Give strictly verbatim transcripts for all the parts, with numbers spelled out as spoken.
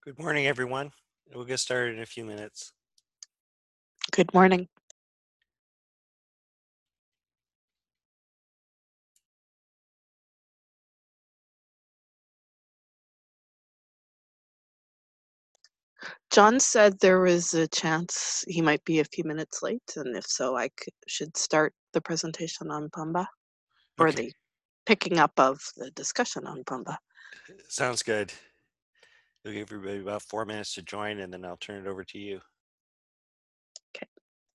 Good morning, everyone. We'll get started in a few minutes. Good morning. John said there was a chance he might be a few minutes late, and if so, I c- should start the presentation on Pumba, or Okay, the picking up of the discussion on Pumba. sounds good. We'll give everybody about four minutes to join, and then I'll turn it over to you. Okay.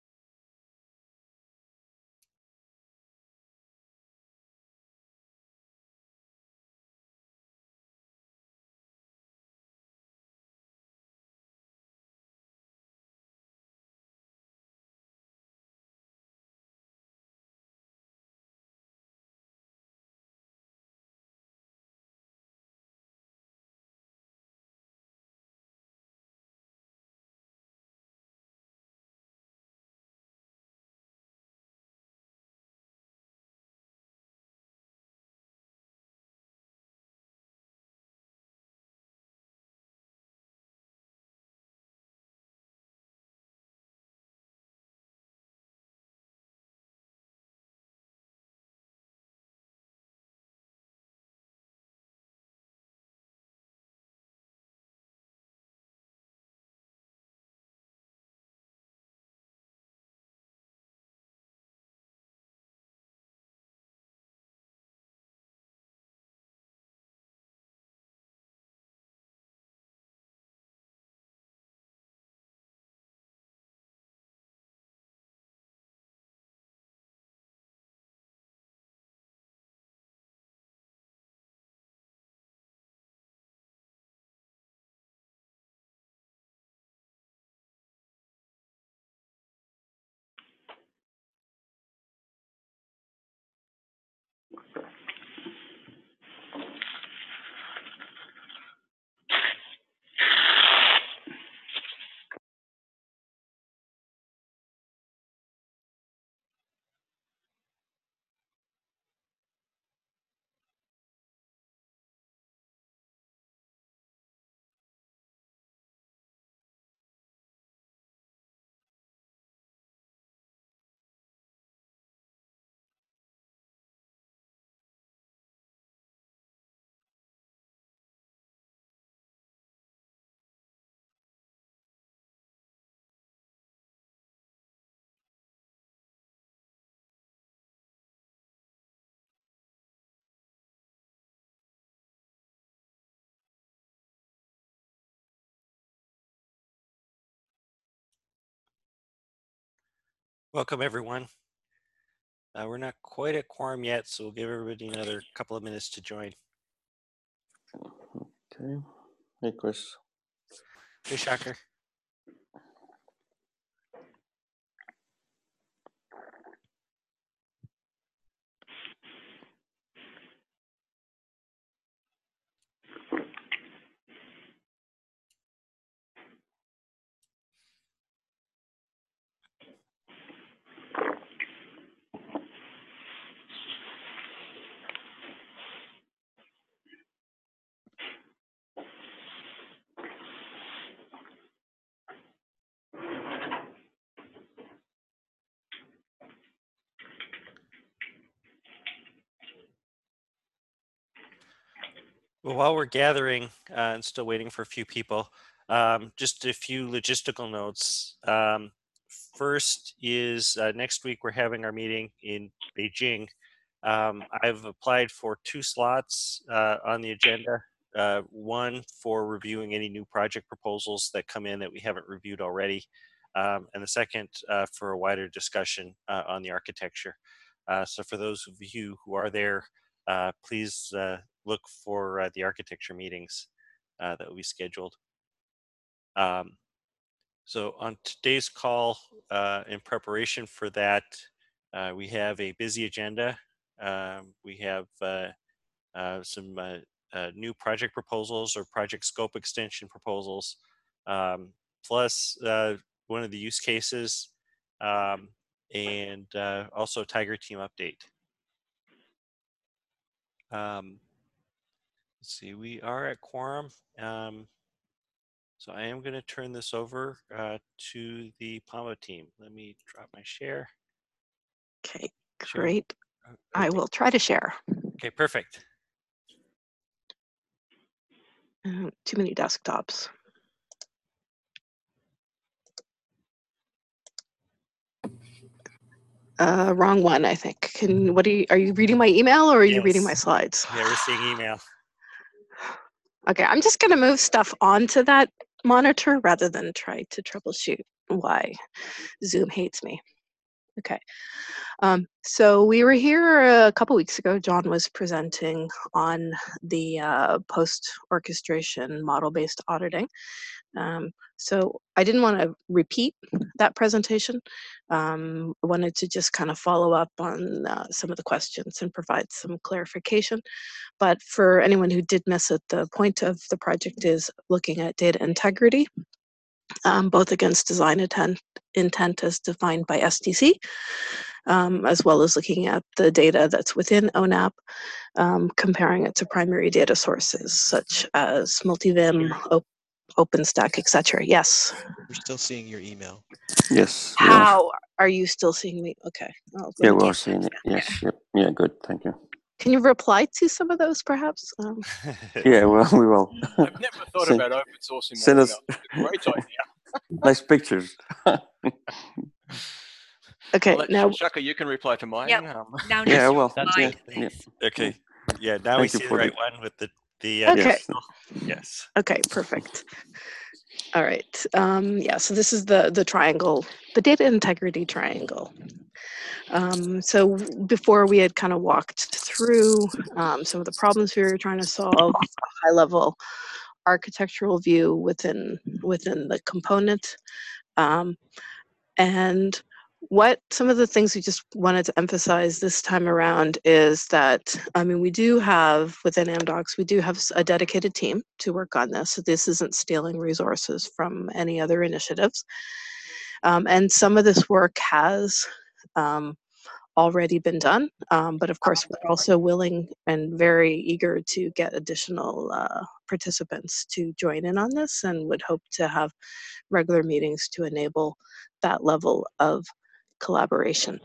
Welcome, everyone. Uh, we're not quite at quorum yet, so we'll give everybody another couple of minutes to join. Okay. Hey, Chris. Hey, Shocker. Well, while we're gathering uh, and still waiting for a few people, um, just a few logistical notes. Um, first is uh, next week we're having our meeting in Beijing. Um, I've applied for two slots uh, on the agenda. Uh, one for reviewing any new project proposals that come in that we haven't reviewed already, um, and the second uh, for a wider discussion uh, on the architecture. Uh, so for those of you who are there, uh, please uh, look for uh, the architecture meetings uh, that will be scheduled. Um, so on today's call, uh, in preparation for that, uh, we have a busy agenda. Um, we have uh, uh, some uh, uh, new project proposals or project scope extension proposals, um, plus uh, one of the use cases, um, and uh, also a Tiger Team update. Um, let's see, we are at quorum. Um, So I am going to turn this over uh, to the Pamba team. Let me drop my share. Okay, Share. great. Uh, I okay. will try to share. Okay, perfect. Uh, too many desktops. Uh, wrong one, I think. Can what are you? Are you reading my email or are you reading my Yes. slides? Yeah, we're seeing email. Okay, I'm just going to move stuff onto that monitor rather than try to troubleshoot why Zoom hates me. Okay. Um, so we were here a couple weeks ago. John was presenting on the uh, post-orchestration model-based auditing. Um, so I didn't want to repeat that presentation. Um, I wanted to just kind of follow up on uh, some of the questions and provide some clarification. But for anyone who did miss it, the point of the project is looking at data integrity, um, both against design intent, intent as defined by S D C, um, as well as looking at the data that's within O N A P, um, comparing it to primary data sources such as Multivim, Op OpenStack, et cetera. Yes. We're still seeing your email. Yes, we are. How are you still seeing me? Okay. Oh, Yeah, let me we are keep- seeing it. Yes, yep. Yeah, good. Thank you. Can you reply to some of those, perhaps? Um, Yeah, well, we will. I've never thought Send- about open sourcing my send email. us- It's a great idea. Nice pictures. okay. I'll let Now, Shaka, you can reply to mine. Yep. Um, Now Yeah, just well, reply yeah, to this. Okay. Yeah, now we Thank you see the for right the- one with the the uh, Okay. Yes. Yes. okay, perfect. All right. Um, yeah. So this is the the triangle, the data integrity triangle. Um, so before we had kind of walked through um, some of the problems we were trying to solve, a high level architectural view within within the component, um, and what some of the things we just wanted to emphasize this time around is that, I mean, we do have within Amdocs, we do have s- a dedicated team to work on this. So this isn't stealing resources from any other initiatives. Um, and some of this work has um, already been done. Um, but of course, we're also willing and very eager to get additional uh, participants to join in on this and would hope to have regular meetings to enable that level of collaboration.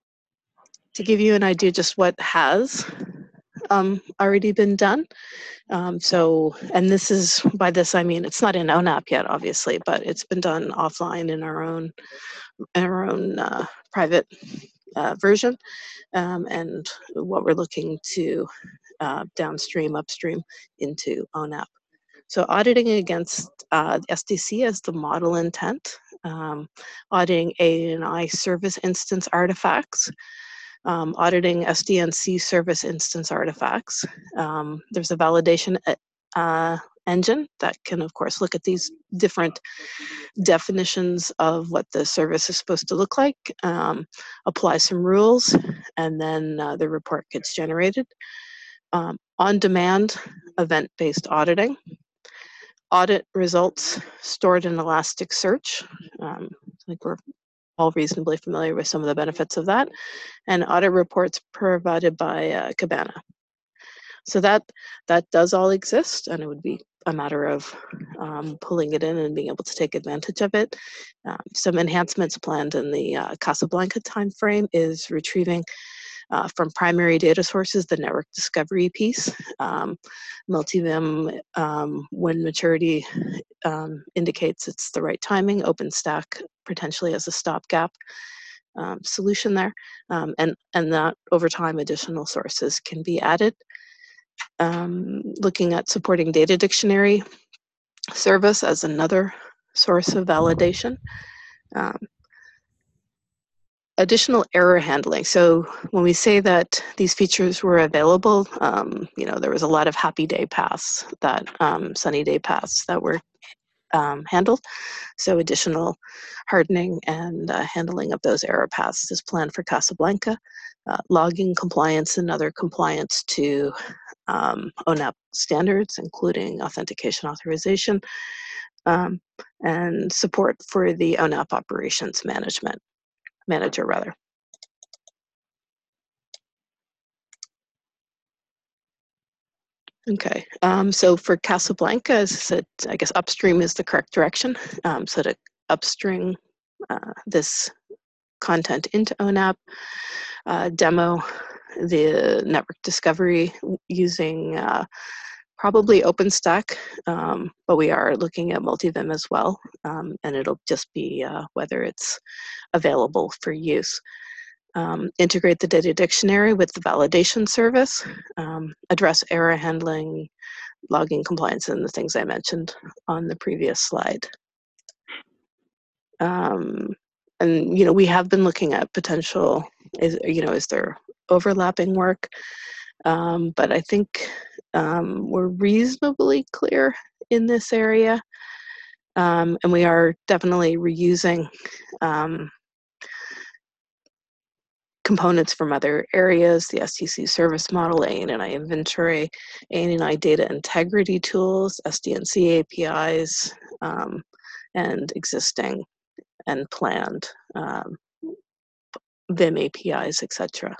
To give you an idea just what has um, already been done. Um, so, and this is, by this I mean, it's not in O N A P yet, obviously, but it's been done offline in our own, in our own uh, private uh, version. Um, and what we're looking to uh, downstream, upstream into O N A P. So auditing against uh, S D C as the model intent, um, auditing A and I service instance artifacts, um, auditing S D N C service instance artifacts. Um, there's a validation uh, engine that can, of course, look at these different definitions of what the service is supposed to look like, um, apply some rules, and then uh, the report gets generated. Um, on-demand event-based auditing. Audit results stored in Elasticsearch. Um, I think we're all reasonably familiar with some of the benefits of that. And audit reports provided by uh, Kibana. So that that does all exist, and it would be a matter of um, pulling it in and being able to take advantage of it. Um, some enhancements planned in the uh, Casablanca timeframe is retrieving uh, from primary data sources the network discovery piece. Um, Multivim, um, when maturity um, indicates it's the right timing, OpenStack potentially as a stopgap um, solution there, um, and, and that over time additional sources can be added. Um, looking at supporting data dictionary service as another source of validation. Um, additional error handling. So when we say that these features were available, um, you know, there was a lot of happy day paths, that um, sunny day paths that were um, handled. So additional hardening and uh, handling of those error paths is planned for Casablanca. Uh, logging compliance and other compliance to um, O N A P standards, including authentication authorization, um, and support for the O N A P operations management manager, rather. Okay, um, so for Casablanca, as I said, I guess upstream is the correct direction. Um, so to upstream uh, this content into O N A P, uh, demo the network discovery using uh, probably OpenStack, um, but we are looking at Multivim as well, um, and it'll just be uh, whether it's available for use. Um, integrate the data dictionary with the validation service, um, address error handling, logging compliance, and the things I mentioned on the previous slide. Um, and, you know, we have been looking at potential, is, you know, is there overlapping work? Um, but I think um, we're reasonably clear in this area. Um, and we are definitely reusing um, components from other areas, the S T C service model, A N I inventory, A N I data integrity tools, S D N C A P Is, um, and existing and planned um, Vim A P Is, et cetera.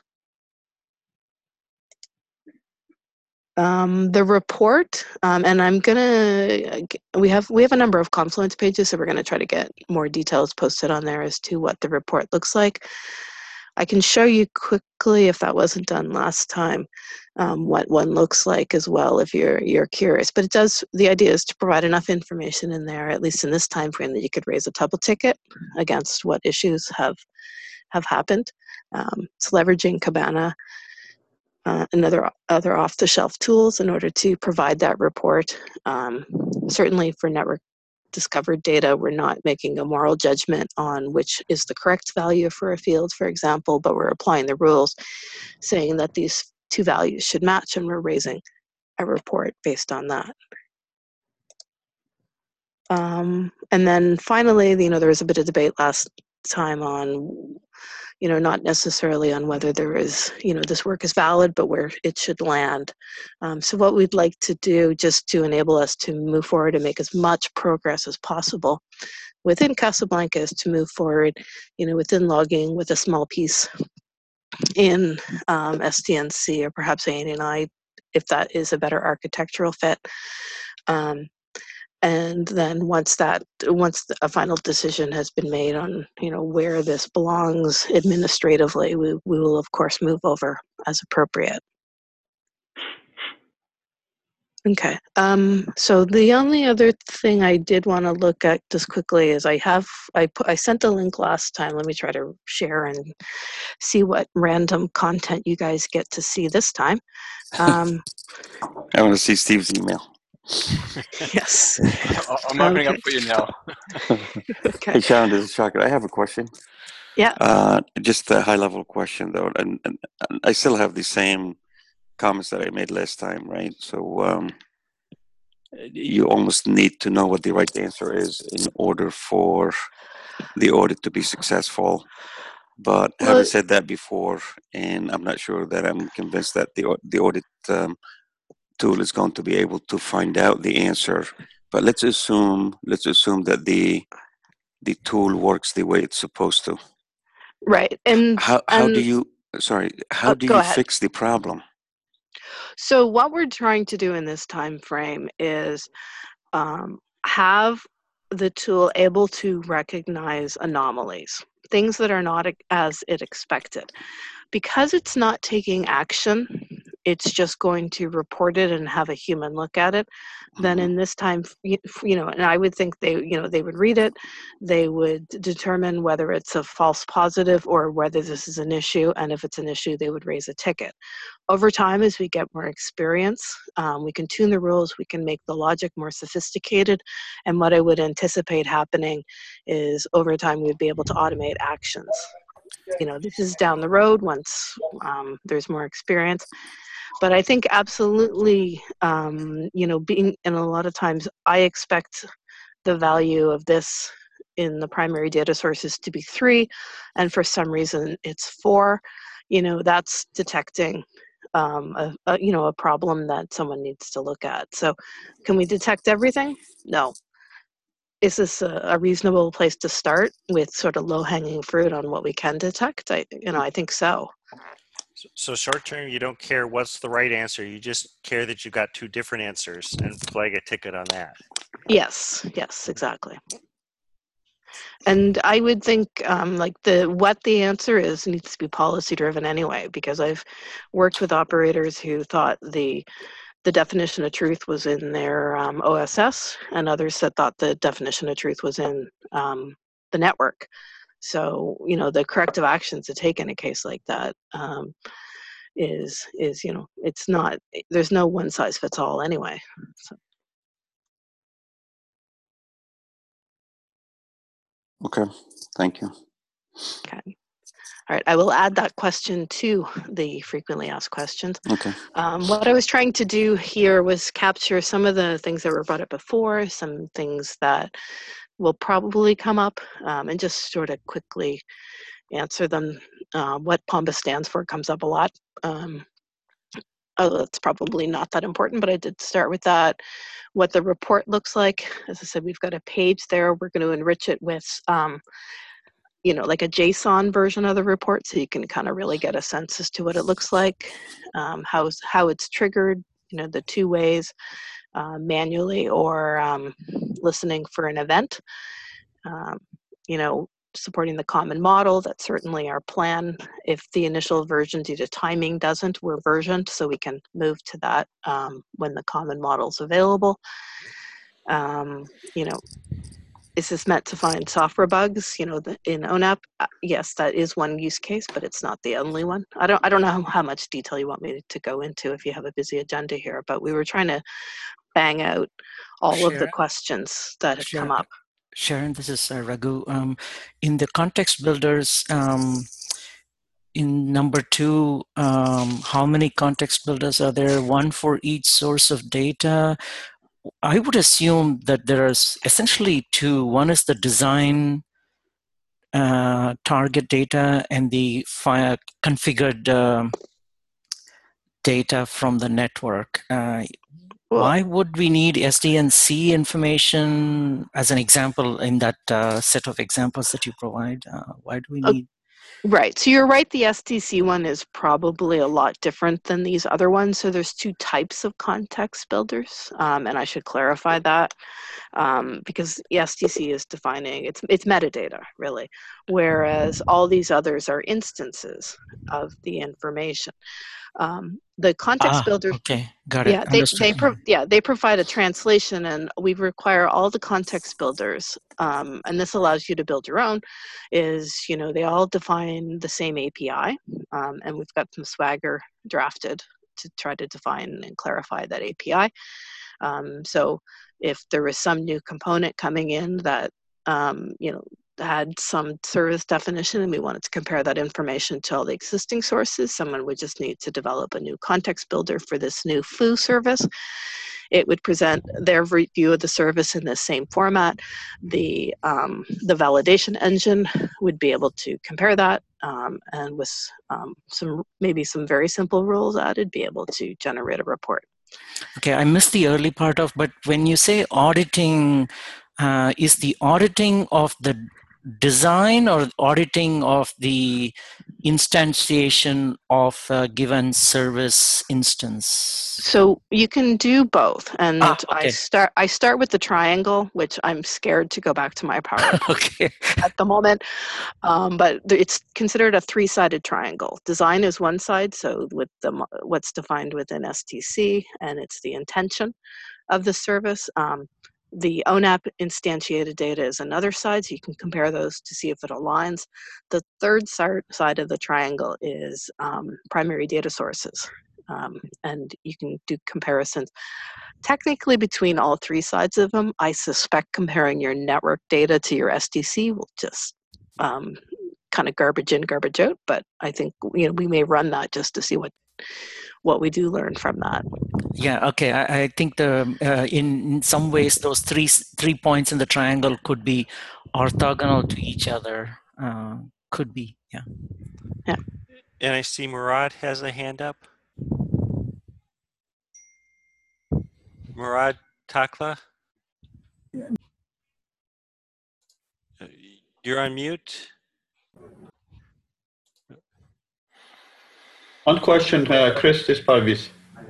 Um, the report, um, and I'm gonna, we have we have a number of Confluence pages, so we're gonna try to get more details posted on there as to what the report looks like. I can show you quickly, if that wasn't done last time, um, what one looks like as well, if you're you're curious. But it does. The idea is to provide enough information in there, at least in this time frame, that you could raise a Tubble ticket against what issues have have happened. Um, it's leveraging Kibana uh, and other other off-the-shelf tools in order to provide that report. Um, certainly for network discovered data, we're not making a moral judgment on which is the correct value for a field, for example, but we're applying the rules saying that these two values should match, and we're raising a report based on that. Um, and then finally, you know, there was a bit of debate last time on, you know, not necessarily on whether there is, you know, this work is valid, but where it should land. Um, so what we'd like to do, just to enable us to move forward and make as much progress as possible within Casablanca, is to move forward, you know, within logging with a small piece in um, S D N C or perhaps A N I, if that is a better architectural fit. Um, And then once that, once a final decision has been made on, you know, where this belongs administratively, we, we will of course move over as appropriate. Okay, um, so the only other thing I did want to look at just quickly is I have, I, put, I sent a link last time. Let me try to share and see what random content you guys get to see this time. Um, I want to see Steve's email. yes. I'm opening Okay. up for you now. Okay. Hey, Sharon, this is Shaka. I have a question. Yeah. Uh, just a high-level question, though, and, and, and I still have the same comments that I made last time, right? So um, you almost need to know what the right answer is in order for the audit to be successful. But Well, having said that before, and I'm not sure that I'm convinced that the the audit um, tool is going to be able to find out the answer. But let's assume let's assume that the the tool works the way it's supposed to. right. And How how and do you sorry? How oh, do go you ahead. fix the problem? So what we're trying to do in this time frame is um, have the tool able to recognize anomalies, things that are not as it expected. Because it's not taking action, it's just going to report it and have a human look at it. Then in this time, you know, and I would think they, you know, they would read it, they would determine whether it's a false positive or whether this is an issue, and if it's an issue, they would raise a ticket. Over time, as we get more experience, um, we can tune the rules, we can make the logic more sophisticated, and what I would anticipate happening is over time we'd be able to automate actions. You know, this is down the road once um, there's more experience. But I think absolutely, um, you know, being, and a lot of times I expect the value of this in the primary data sources to be three, and for some reason it's four. You know, that's detecting um, a, a, you know, a problem that someone needs to look at. So can we detect everything? No. Is this a, a reasonable place to start with sort of low-hanging fruit on what we can detect? I, you know, I think so. So, so short term, you don't care what's the right answer. You just care that you got two different answers and flag a ticket on that. Yes, yes, exactly. And I would think um, like the what the answer is needs to be policy driven anyway, because I've worked with operators who thought the the definition of truth was in their um, O S S, and others that thought the definition of truth was in um, the network. So you know the corrective actions to take in a case like that um, is is you know it's not there's no one size fits all anyway. So. Okay, thank you. Okay. All right, I will add that question to the frequently asked questions. Okay. Um, what I was trying to do here was capture some of the things that were brought up before, some things that will probably come up, um, and just sort of quickly answer them. Uh, what POMBA stands for comes up a lot. Um, oh, that's probably not that important, but I did start with that. What the report looks like. As I said, we've got a page there. We're going to enrich it with um, you know, like a JSON version of the report, so you can kind of really get a sense as to what it looks like, um, how, how it's triggered, you know, the two ways, uh, manually or um, listening for an event. Um, you know, supporting the common model, that's certainly our plan. If the initial version due to timing doesn't, we're versioned, so we can move to that um, when the common model's available. Um, you know, is this meant to find software bugs? You know, the, in O N A P, uh, yes, that is one use case, but it's not the only one. I don't, I don't know how, how much detail you want me to go into if you have a busy agenda here, but we were trying to bang out all of the Sharon, questions that have Sharon, come up. Sharon, this is uh, Raghu. Um, in the context builders, um, in number two, um, how many context builders are there? One for each source of data. I would assume that there are essentially two. One is the design uh, target data and the fi- configured uh, data from the network. Uh, Well, why would we need S D N C information as an example in that uh, set of examples that you provide? Uh, why do we uh, need? right, so you're right, the S D C one is probably a lot different than these other ones. So there's two types of context builders, um, and I should clarify that. Um, because the S D C is defining, it's, it's metadata, really, whereas all these others are instances of the information. Um, the context Ah, builder, okay, got it, yeah, they, understood. they, pro, yeah, they provide a translation, and we require all the context builders, um, and this allows you to build your own, is, you know, they all define the same A P I, um, and we've got some Swagger drafted to try to define and clarify that A P I. Um, so if there was some new component coming in that, um, you know, had some service definition and we wanted to compare that information to all the existing sources, someone would just need to develop a new context builder for this new F U service. It would present their view of the service in the same format. The, um, the validation engine would be able to compare that, um, and with um, some maybe some very simple rules added, be able to generate a report. Okay, I missed the early part of, but when you say auditing, uh, is the auditing of the design or auditing of the instantiation of a given service instance? So you can do both, and Ah, I okay. start I start with the triangle, which I'm scared to go back to my PowerPoint Okay. at the moment, um, but it's considered a three-sided triangle. Design is one side, so with the what's defined within S T C, and it's the intention of the service. Um, the O N A P instantiated data is another side, so you can compare those to see if it aligns. The third side of the triangle is um, primary data sources. Um, and you can do comparisons technically between all three sides of them. I suspect comparing your network data to your S D C will just um, kind of garbage in, garbage out, but I think, you know, we may run that just to see what what we do learn from that. Yeah, okay. I, I think the uh, in, in some ways those three three points in the triangle could be orthogonal to each other. Uh, could be, yeah. Yeah. And I see Murad has a hand up. Murad Takla. You're on mute. One question, uh, Chris, this Parviz.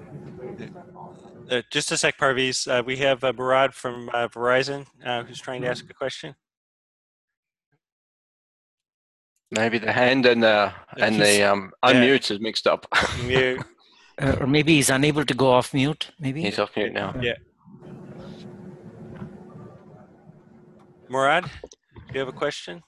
Uh, just a sec, Parviz. Uh, we have uh, Murad from uh, Verizon uh, who's trying to ask a question. Maybe the hand and the and He's- the um, yeah. unmute is mixed up. Mute. Uh, or maybe he's unable to go off mute. Maybe. He's off mute now. Yeah. Murad, do you have a question?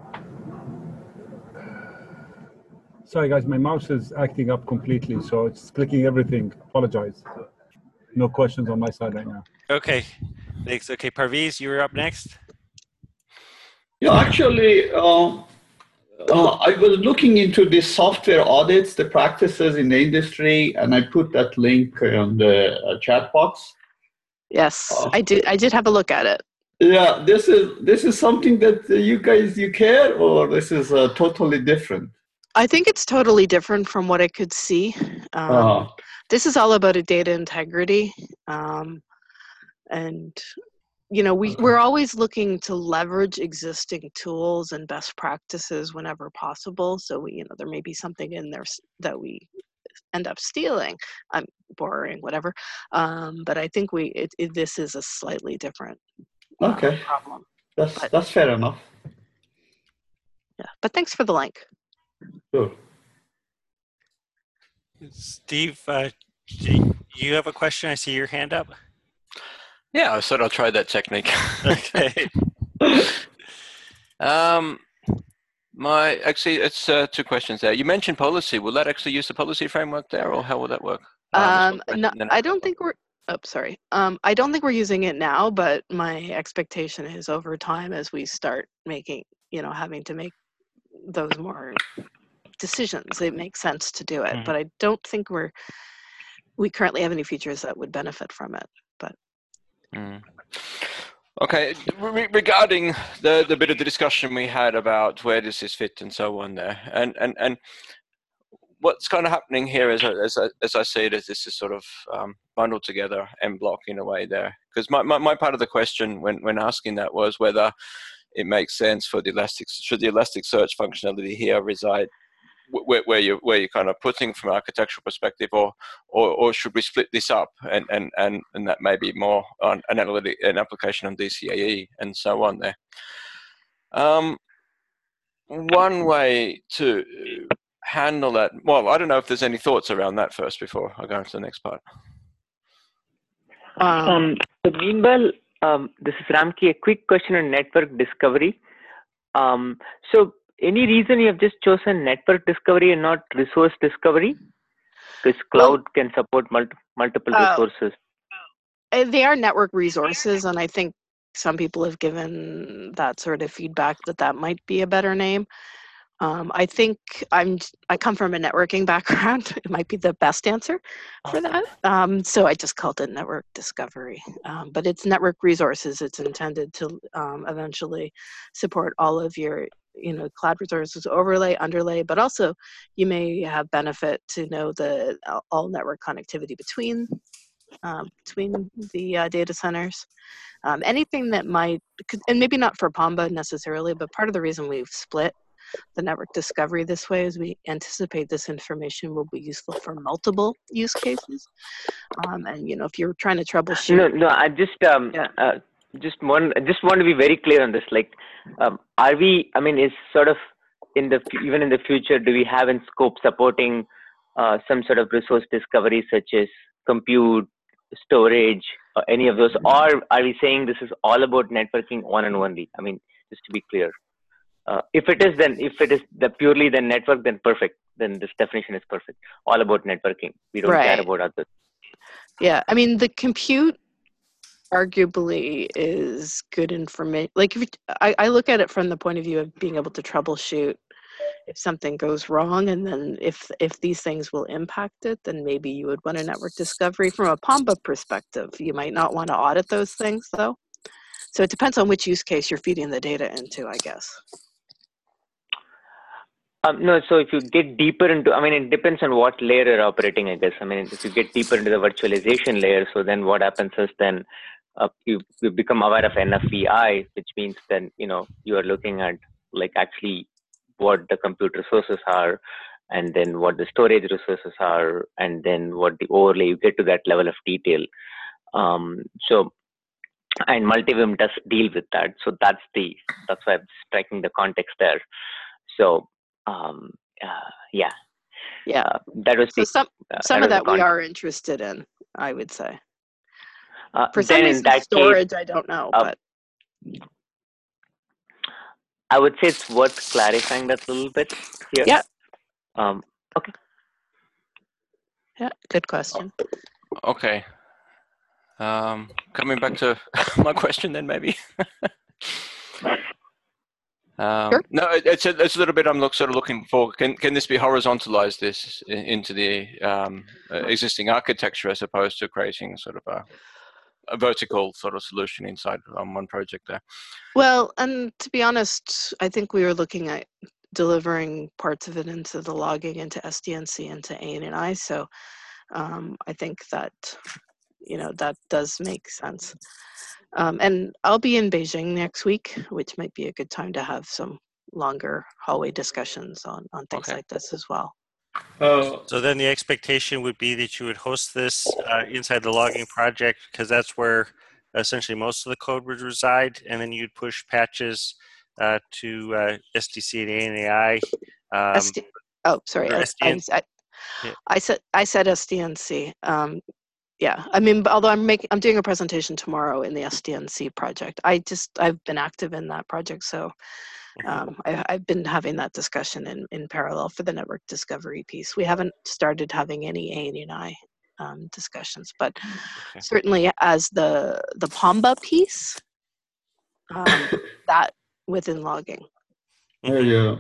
Sorry, guys, my mouse is acting up completely, so it's clicking everything. Apologize. No questions on my side right now. Okay, thanks. Okay, Parviz, you're up next. Yeah, actually, uh, uh, I was looking into the software audits, the practices in the industry, and I put that link on the uh, chat box. Yes, Oh. I did. I did have a look at it. Yeah, this is this is something that uh, you guys you care, or this is uh, totally different. I think it's totally different from what I could see. Um, Uh, this is all about a data integrity, um, and you know we we're always looking to leverage existing tools and best practices whenever possible. So we, you know, there may be something in there s- that we end up stealing, um, borrowing, whatever. Um, but I think we it, it, this is a slightly different uh, okay, problem. that's But- that's fair enough. Yeah, but thanks for the link. Sure. Steve, uh, do you have a question? I see your hand up. Yeah, I said I'll try that technique. Okay. um, my actually, it's uh, two questions there. You mentioned policy. Will that actually use the policy framework there, or how will that work? Um, this no, and then I don't think we're. Oh, sorry. Um, I don't think we're using it now, but my expectation is over time as we start making, you know, having to make those more decisions, it makes sense to do it. Mhm. But I don't think we're. We currently have any features that would benefit from it. But Mm. Okay, re- regarding the, the bit of the discussion we had about where does this fit and so on there, and and, and what's kind of happening here as I, as I, as I see it is this is sort of um, bundled together and block in a way there. Because my, my, my part of the question when, when asking that was whether it makes sense for the Elastic, should the Elasticsearch functionality here reside where, where you where you're kind of putting from an architectural perspective, or, or or should we split this up and and and, and that may be more on an analytic an application on D C A E and so on there. Um, one way to handle that. Well, I don't know if there's any thoughts around that first before I go into the next part. um, Um, so meanwhile, um, this is Ramki. A quick question on network discovery. Um, so any reason you have just chosen network discovery and not resource discovery? Because cloud Well- can support multi- multiple Oh. resources. uh, they are network resources, and I think some people have given that sort of feedback that that might be a better name. Um, I think I'm. I come from a networking background. It might be the best answer for that. Um, so I just called it network discovery. Um, but it's network resources. It's intended to um, eventually support all of your, you know, cloud resources overlay, underlay. But also, you may have benefit to know the all network connectivity between um, between the uh, data centers. Um, anything that might, and maybe not for Pamba necessarily, but part of the reason we've split the network discovery this way is we anticipate this information will be useful for multiple use cases. Um, and you know, if you're trying to troubleshoot, No, no. I just um, Yeah. uh, just want just want to be very clear on this. Like, um, are we? I mean, is sort of in the fu- even in the future, do we have in scope supporting uh, some sort of resource discovery, such as compute, storage, or any of those, or are we saying this is all about networking on and only? I mean, just to be clear. Uh, if it is, then if it is the purely the network, then perfect. Then this definition is perfect. All about networking. We don't care Right. about others. yeah, I mean, the compute arguably is good information. Like, if you, I, I look at it from the point of view of being able to troubleshoot if something goes wrong, and then if if these things will impact it, then maybe you would want a network discovery. From a Pamba perspective, you might not want to audit those things, though. So it depends on which use case you're feeding the data into, I guess. Um, no, so if you get deeper into, I mean, it depends on what layer you're operating, I guess. I mean, if you get deeper into the virtualization layer, so then what happens is then uh, you, you become aware of N F V I, which means then, you know, you are looking at like actually what the compute resources are and then what the storage resources are, and then what the overlay, you get to that level of detail. Um, so, and Multivim does deal with that. So that's the, that's why I'm striking the context there. So, um, uh, yeah. Yeah. Uh, that was So the, some uh, some that of was that the we context. are interested in, I would say. Uh, For some then in reason, that case, storage, I don't know, uh, but I would say it's worth clarifying that a little bit here. yeah, Um, okay. yeah, good question. Okay. Um, coming back to my question then, maybe. um, Sure. No, it, it's a, it's a little bit I'm look, sort of looking for. Can can this be horizontalized this in, into the um, uh, existing architecture as opposed to creating sort of a, a vertical sort of solution inside on one project there? Well, and to be honest, I think we were looking at delivering parts of it into the logging, into S D N C, into A N I. So um, I think that, you know, that does make sense. Um, and I'll be in Beijing next week, which might be a good time to have some longer hallway discussions on, on things Okay. like this as well. Uh, So then the expectation would be that you would host this uh, inside the logging project, because that's where essentially most of the code would reside, and then you'd push patches uh, to uh, S D C and A N A I. Um, S D, oh, sorry, or I, S D N. I, Yeah. I said I said S D N C. Um, yeah, I mean, although I'm making, I'm doing a presentation tomorrow in the S D N C project. I just I've been active in that project, so um, I, I've been having that discussion in in parallel for the network discovery piece. We haven't started having any A N N I um, discussions, but Okay. certainly as the the Pamba piece, um, that within logging. Hey, uh,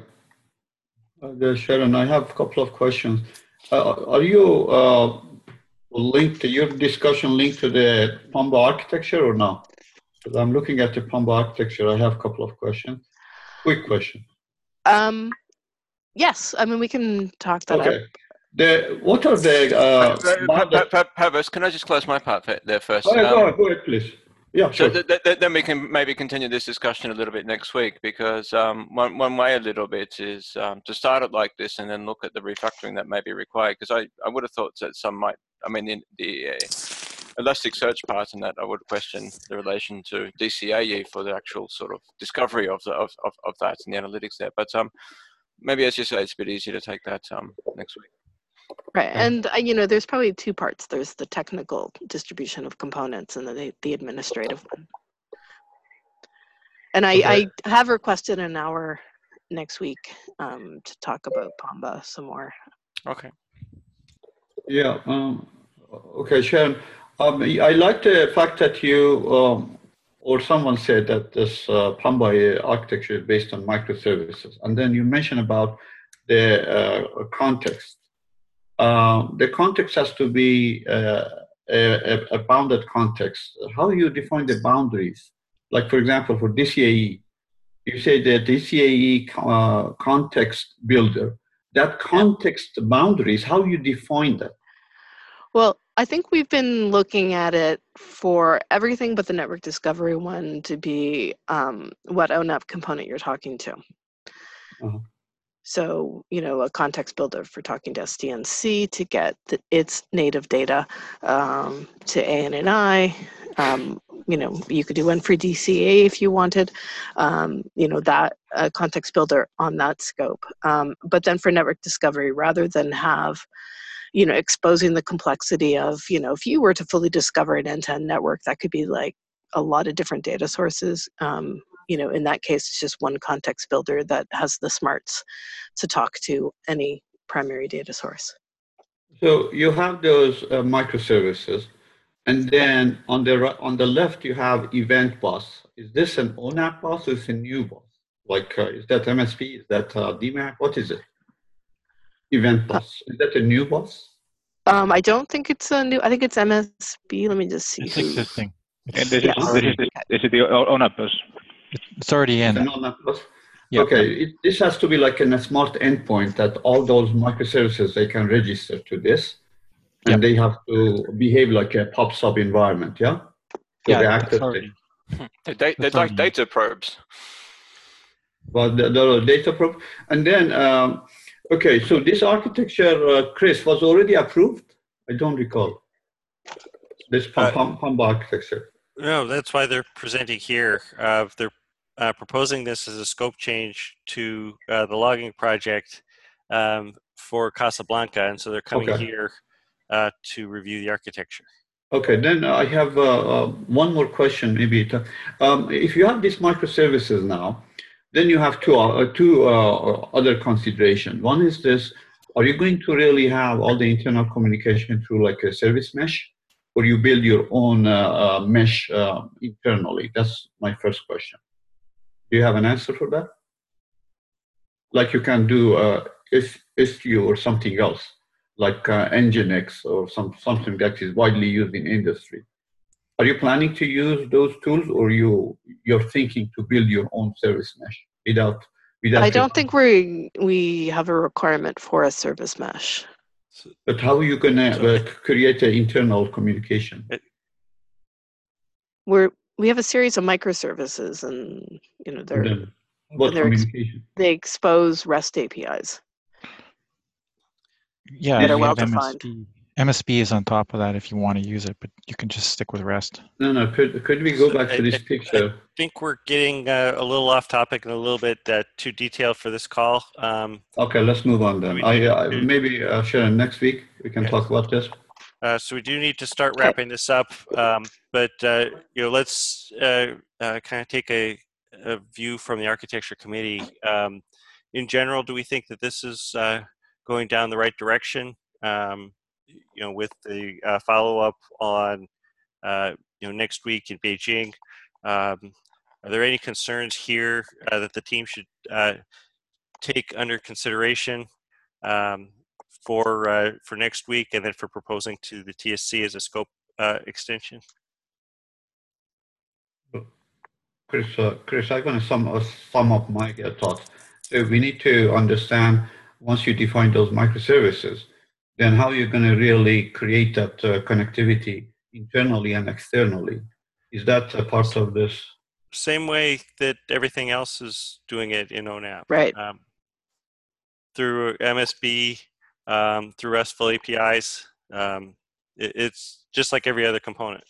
uh, Sharon, I have a couple of questions. Uh, are you uh, linked to your discussion linked to the Pamba architecture or not? Because I'm looking at the Pamba architecture. I have a couple of questions. Quick question. Um, yes, I mean we can talk that Okay. up. The what are the uh, bounded? Pavos, can I just close my part there first? Oh, yeah, go Um, ahead, go ahead, please. Yeah, So sure. th th then we can maybe continue this discussion a little bit next week, because um, one, one way a little bit is um, to start it like this and then look at the refactoring that may be required, because I, I would have thought that some might, I mean, in the uh, Elasticsearch part in that, I would question the relation to D C A E for the actual sort of discovery of, the, of, of, of that and the analytics there. But um, maybe, as you say, it's a bit easier to take that um, next week. Right, and uh, you know, there's probably two parts. There's the technical distribution of components, and then the, the administrative one. And I, Okay. I have requested an hour next week um, to talk about Pamba some more. Okay. Yeah. Um, okay, Sharon. Um, I like the fact that you um, or someone said that this uh, Pamba architecture is based on microservices, and then you mentioned about the uh, context. Uh, the context has to be uh, a, a bounded context. How do you define the boundaries? Like, for example, for D C A E, you say the D C A E uh, context builder, that context boundaries, how you define that? Well, I think we've been looking at it for everything but the network discovery one to be um, what O N A P component you're talking to. Uh-huh. So, you know, a context builder for talking to S D N C to get the, its native data um, to A N N I. Um, you know, you could do one for D C A if you wanted, um, you know, that uh, context builder on that scope. Um, but then for network discovery, rather than have, you know, exposing the complexity of, you know, if you were to fully discover an end-to-end network, that could be like a lot of different data sources. Um, you know, in that case, it's just one context builder that has the smarts to talk to any primary data source. So you have those uh, microservices, and then on the right, on the left you have event bus. Is this an O N A P bus or is it a new bus? Like, uh, is that M S P? Is that uh, D MAC? What is it? Event bus. Is that a new bus? Um, I don't think it's a new. I think it's M S B. Let me just see. It's who- existing. And this, Yes. is, this, is, this is the O N A P bus. It's already in. An O N A P bus? Yeah. Okay, it, this has to be like in a smart endpoint that all those microservices, they can register to this, and Yep. they have to behave like a pub sub environment, yeah? So Yeah, they that's access already, it. They're, da- they're that's like already data probes. Well, the, the data probe, and then um, Okay, so this architecture, uh, Chris, was already approved? I don't recall. This Uh, Pam- Pamba architecture. No, that's why they're presenting here. Uh, they're uh, proposing this as a scope change to uh, the logging project um, for Casablanca, and so they're coming Okay. here uh, to review the architecture. Okay, then I have uh, uh, one more question, maybe. To, um, if you have these microservices now, then you have two, uh, two uh, other considerations. One is this, are you going to really have all the internal communication through like a service mesh, or you build your own uh, uh, mesh uh, internally? That's my first question. Do you have an answer for that? Like you can do uh, Istio or something else, like uh, Nginx or some, something that is widely used in industry. Are you planning to use those tools, or you, you're thinking to build your own service mesh without, without I don't think we we have a requirement for a service mesh. But how are you going to So- uh, create an internal communication? We're we have a series of microservices, and you know And they're then what they're ex- communication? they expose REST A P Is. Yeah, that are we have well-defined. M S B. M S B is on top of that if you want to use it, but you can just stick with REST. No, no, could, could we go So back to I- this I- picture? I think we're getting uh, a little off topic and a little bit uh, too detailed for this call. Um, Okay, let's move on then. we I, need I to- maybe uh, Sharon, next week we can Yes. talk about this. Uh, so we do need to start Okay. wrapping this up, um, but uh, you know, let's uh, uh, kind of take a, a view from the architecture committee. Um, in general, do we think that this is uh, going down the right direction? Um, you know, with the uh, follow-up on uh, you know next week in Beijing, um, are there any concerns here uh, that the team should uh, take under consideration? Um, for uh, for next week, and then for proposing to the T S C as a scope uh, extension? Chris, uh, Chris, I'm going to sum, uh, sum up my uh, thoughts. So we need to understand, once you define those microservices, then how you're going to really create that uh, connectivity internally and externally. Is that a part of this? Same way that everything else is doing it in O NAP. Right. Um, through M S B, um, through RESTful A P Is. Um, it, it's just like every other component.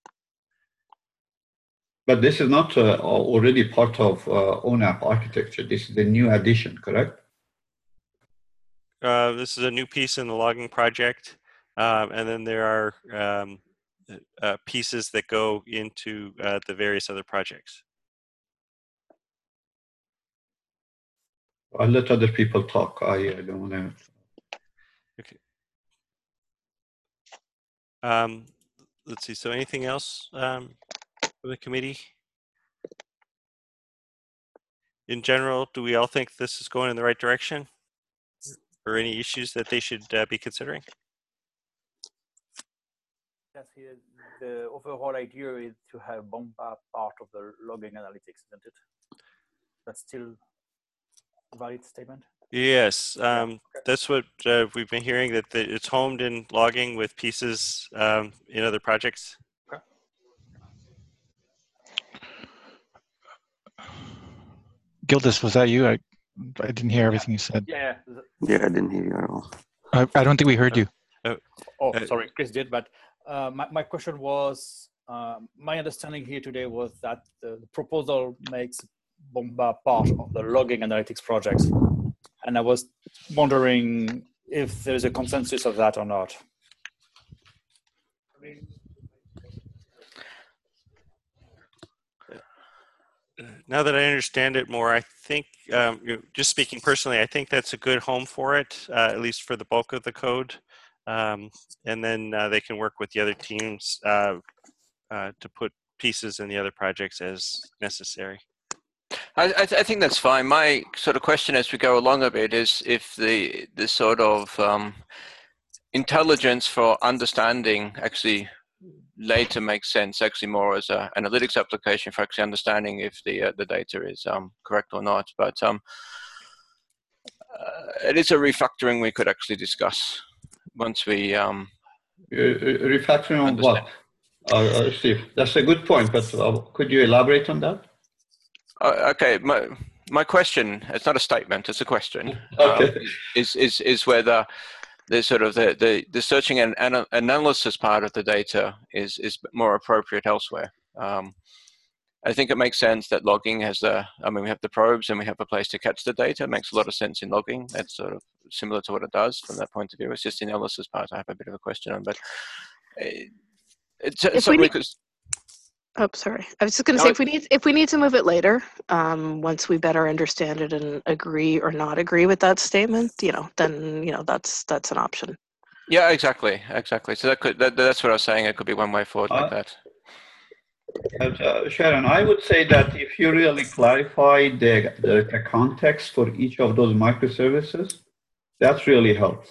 But this is not uh, already part of uh, O NAP architecture. This is a new addition, correct? Uh, this is a new piece in the logging project, um, and then there are um, uh, pieces that go into uh, the various other projects. I'll let other people talk. I, I don't want to. Okay. Um, let's see. So, anything else um, for the committee? In general, do we all think this is going in the right direction, or any issues that they should uh, be considering? Yes, here, the overall idea is to have Bomba part of the logging analytics, isn't it? That's still a valid statement? Yes, um, that's what uh, we've been hearing, that the, it's homed in logging with pieces um, in other projects. Okay. Gildas, was that you? I, I didn't hear everything you said. Yeah. Yeah, I didn't hear you at all. I, I don't think we heard you. Oh, Uh, sorry, Chris did, but uh, my, my question was, uh, my understanding here today was that the proposal makes Bomba part of the logging analytics project. And I was wondering if there's a consensus of that or not. Now that I understand it more, I think, um, you know, just speaking personally, I think that's a good home for it, uh, at least for the bulk of the code. Um, and then uh, they can work with the other teams uh, uh, to put pieces in the other projects as necessary. I, I, th I think that's fine. My sort of question as we go along a bit is if the the sort of um, intelligence for understanding actually later makes sense, actually more as an analytics application for actually understanding if the uh, the data is um, correct or not. But um, uh, it is a refactoring we could actually discuss once we um, Uh, refactoring on what? Uh, uh, Steve, that's a good point, but uh, could you elaborate on that? Uh, okay, my, my question, it's not a statement, it's a question, Okay. um, is, is, is whether the sort of the, the, the searching and ana- analysis part of the data is, is more appropriate elsewhere. Um, I think it makes sense that logging has a, I mean, we have the probes and we have a place to catch the data. It makes a lot of sense in logging. That's sort of similar to what it does from that point of view. It's just the analysis part I have a bit of a question on, but it, it's If we something need- because Oh, sorry. I was just going to No, say, it- if we need if we need to move it later, um, once we better understand it and agree or not agree with that statement, you know, then you know that's that's an option. yeah, exactly, exactly. So that could that, that's what I was saying. It could be one way forward like Uh, that. But, uh, Sharon, I would say that if you really clarify the, the, the context for each of those microservices, that really helps.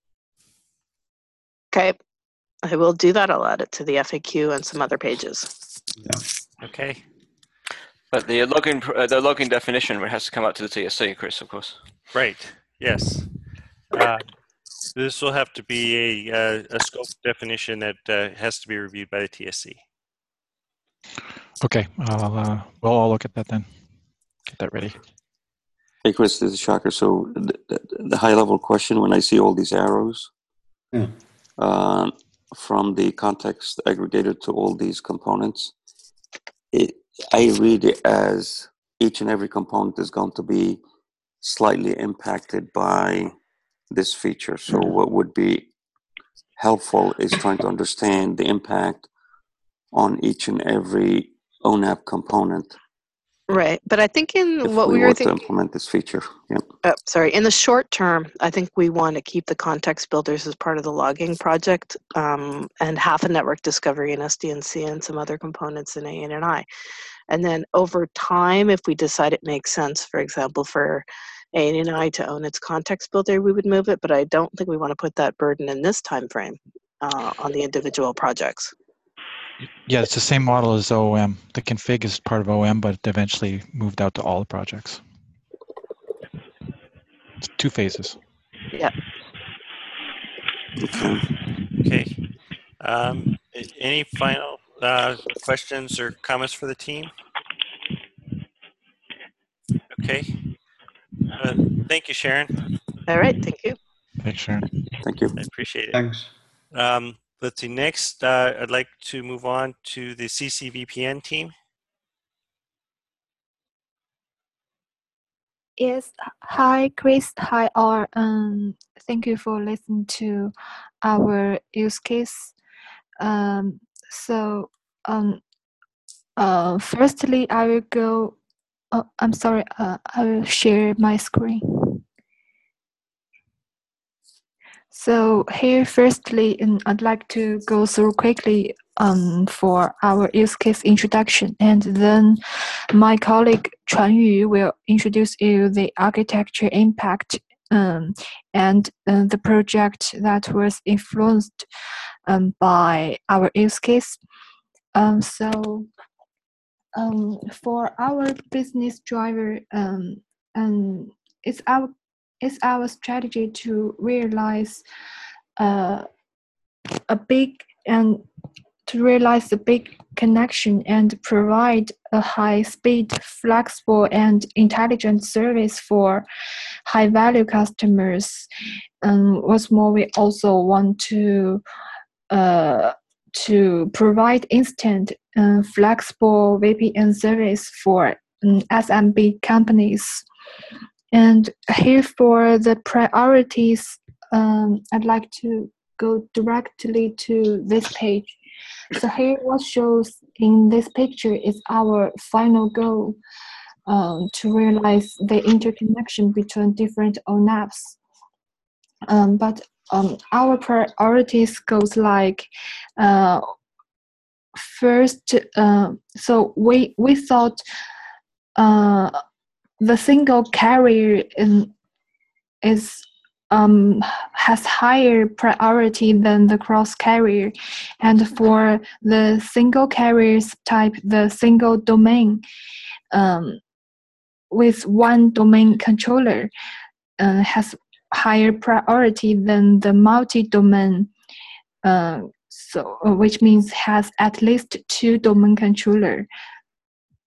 Okay, I will do that. I'll add it to the F A Q and some other pages. Yeah. Okay. But the login uh, the login definition has to come up to the T S C, Chris, of course. Right. Yes. Uh, this will have to be a, uh, a scope definition that uh, has to be reviewed by the T S C. Okay, I'll, uh, we'll all look at that then. Get that ready. Hey, Chris, this is Shocker. So the, the, the high-level question, when I see all these arrows, Yeah. um, from the context aggregated to all these components, it, I read it as each and every component is going to be slightly impacted by this feature. So what would be helpful is trying to understand the impact on each and every O N A P component Right, but I think in if what we we were were to thinking. implement this feature. Yeah. Oh, sorry. In the short term, I think we want to keep the context builders as part of the logging project, um, and half a network discovery in S D N C and some other components in A N and I. And then over time, if we decide it makes sense, for example, for A N and I to own its context builder, we would move it. But I don't think we want to put that burden in this time frame uh, on the individual projects. Yeah, it's the same model as O M. The config is part of O M, but eventually moved out to all the projects. It's two phases. Yeah. Okay. Okay. Um, a- any final uh, questions or comments for the team? Okay. Uh, thank you, Sharon. All right. Thank you. Thanks, Sharon. Thank you. I appreciate it. Thanks. Um, let's see. Next, uh, I'd like to move on to the C C V P N team. Yes. Hi, Chris. Hi, all. Um, thank you for listening to our use case. Um, so, um, uh, firstly, I will go. Oh, I'm sorry. Uh, I will share my screen. So here, firstly, um, I'd like to go through quickly um, for our use case introduction, and then my colleague Chuan Yu will introduce you the architecture impact um, and uh, the project that was influenced um, by our use case. Um, so um, for our business driver, um, um, it's our it's our strategy to realize uh, a big and to realize the big connection and provide a high-speed, flexible, and intelligent service for high-value customers. And what's more, we also want to uh, to provide instant and flexible V P N service for um, S M B companies. And here for the priorities, um, I'd like to go directly to this page. So here what shows in this picture is our final goal um, to realize the interconnection between different O N A Ps. Um, but um, our priorities goes like uh, first, uh, so we, we thought uh, the single carrier in, is um, has higher priority than the cross carrier, and for the single carriers type, the single domain um, with one domain controller uh, has higher priority than the multi-domain, uh, so which means has at least two domain controller.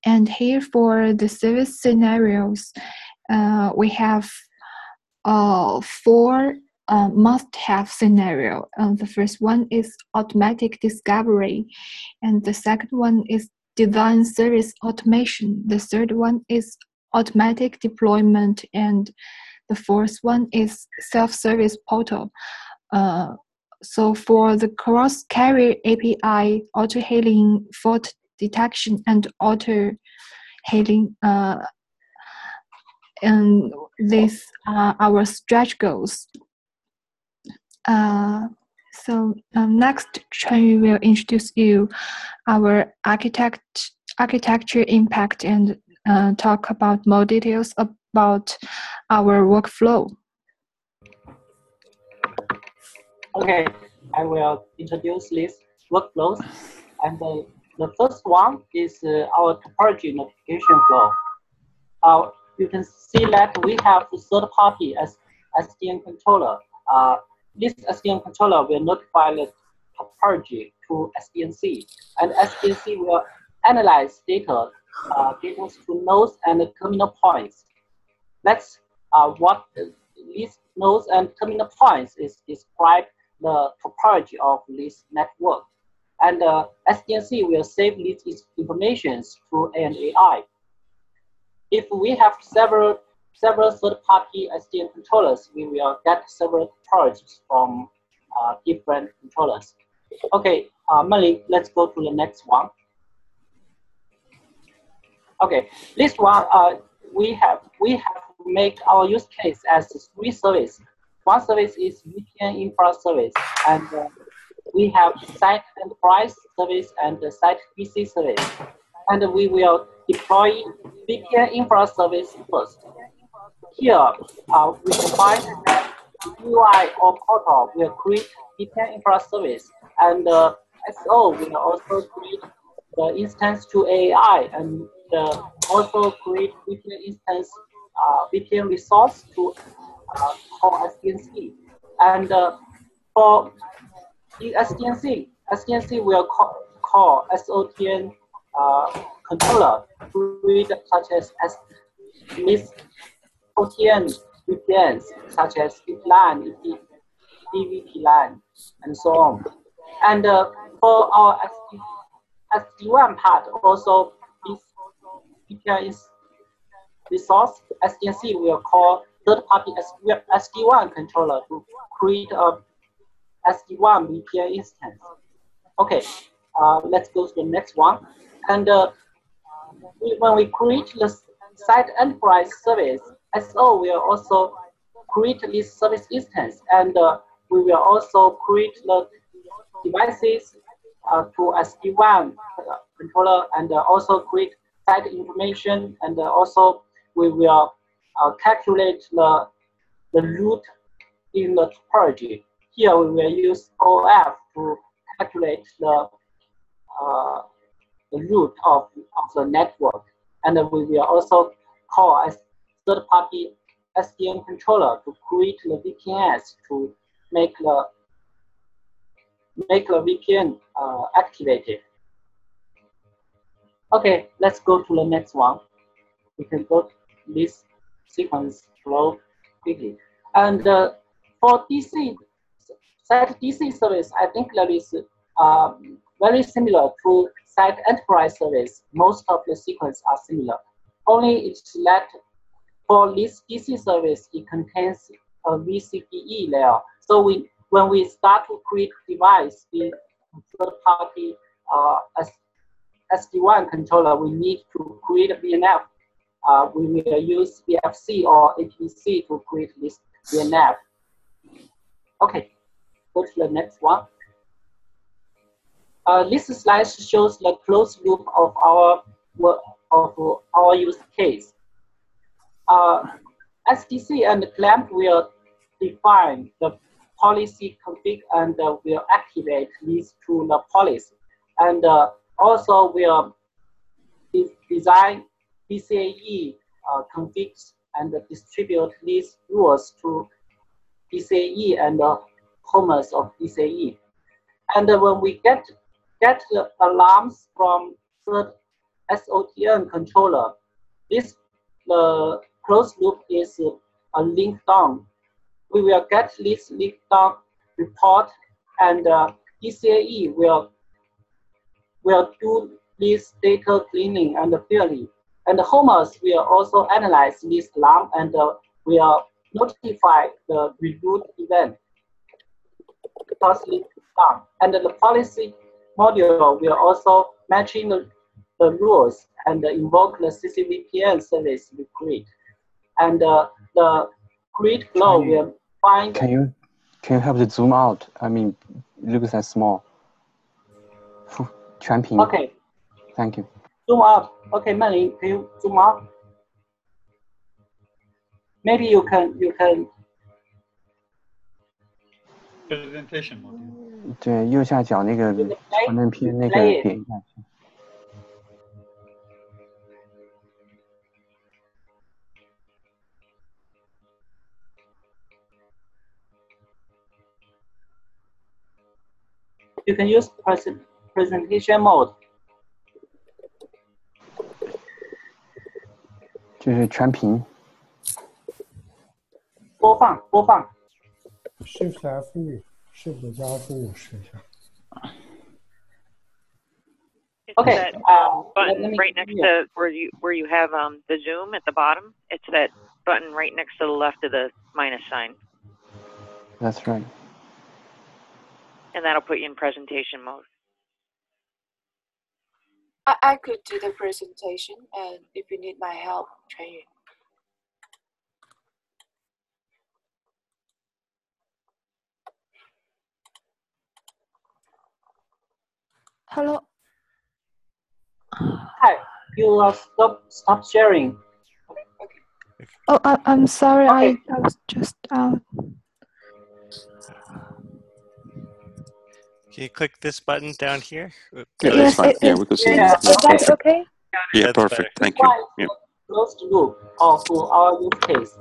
And here for the service scenarios, uh, we have uh, four uh, must-have scenario. Uh, the first one is automatic discovery, and the second one is design service automation. The third one is automatic deployment, and the fourth one is self-service portal. Uh, so for the cross-carrier A P I, auto-hailing, fault detection, and auto-hailing, uh, and these are our stretch goals. Uh, so um, next, Chuanyu will introduce you our architect architecture impact and uh, talk about more details about our workflow. Okay, I will introduce these workflows. And uh, the first one is uh, our topology notification flow. Uh, you can see that we have the third party as S D N controller. Uh, this S D N controller will notify the topology to S D N C, and S D N C will analyze data, uh, data to nodes and terminal points. That's uh, what these nodes and terminal points is describe the topology of this network. And uh, S D N C will save these information to A N A I. If we have several several third-party S D N controllers, we will get several topologies from uh, different controllers. Okay, uh, Mali, let's go to the next one. Okay, this one uh, we have we have make our use case as three services. One service is V P N infra service, and uh, we have site enterprise service and the site D C service. And we will deploy V P N infra service first. Here, uh, we define that U I or portal will create V P N infra service, and uh, S O will also create the instance to A I, and uh, also create V P N instance, uh, V P N resource to uh, call S D N C. And uh, for S D N C, S D N C will call, call S O T N uh, controller to read such as S this O T N V P Ns such as D P LAN, D V P LAN, and so on. And uh, for our S D WAN part, also this V P N is resource, S D N C will call third-party S D WAN controller to create a S D WAN V P N instance. Okay, uh, let's go to the next one. And uh, when we create the site enterprise service, S O will also create this service instance, and uh, we will also create the devices uh, to S D WAN controller, and uh, also create site information, and uh, also we will uh, calculate the, the route in the topology. Here we will use O F to calculate the, uh, the route of, of the network, and uh, we will also call as third-party S D N controller to create the V P Ns to make the make the V P N uh, activated. Okay, let's go to the next one. We can go to this sequence flow quickly. And uh, for D C, site D C service, I think that is uh, very similar to site enterprise service. Most of the sequence are similar. Only it's that for this D C service, it contains a V C P E layer. So we, when we start to create device in third-party uh, S D WAN controller, we need to create a V N F. Uh, we will use V F C or A P V C to create this V N F. Okay, go to the next one. Uh, this slide shows the closed loop of our of our use case. Uh, S D C and CLAMP will define the policy config and uh, will activate these to the policy, and uh, also will de design P C A E uh, configs and uh, distribute these rules to P C A E and the uh, homers of P C A E. And uh, when we get get the alarms from third S O T N controller. This the closed loop is a link down. We will get this link down report, and uh, D C A E will will do this data cleaning and filling. And the homers will also analyze this alarm and uh, will notify the reboot event. Because it's done. And the policy module will also matching the, the rules and invoke the C C V P N service we create. And uh, the create flow will find. Can you can you help to zoom out? I mean, it looks that small. 全屏. Okay. Thank you. Zoom out. Okay, Manny, can you zoom out? Maybe you can you can. Presentation module. 对，右下角那个传单片那个点一下。 You can use present presentation mode. 就是全屏。 播放播放。 Shift F 五 ，Shift 加 F 五试一下。 It's Okay, that uh, button let me- right next yeah. to where you where you have um the zoom at the bottom. It's that button right next to the left of the minus sign, That's right. and that'll put you in presentation mode. I, I could do the presentation, and if you need my help, Chuanyu. Hello. Hi, you uh, stop stop sharing. Oh, I, I'm sorry. Okay. I, I was just out. Can you click this button down here? Yeah, that's Yes, fine. it Yeah, is. we could see. Yeah. Yeah, Is that perfect. okay? Yeah, That's perfect. better. Thank you. Why Yeah. closed loop of our use case.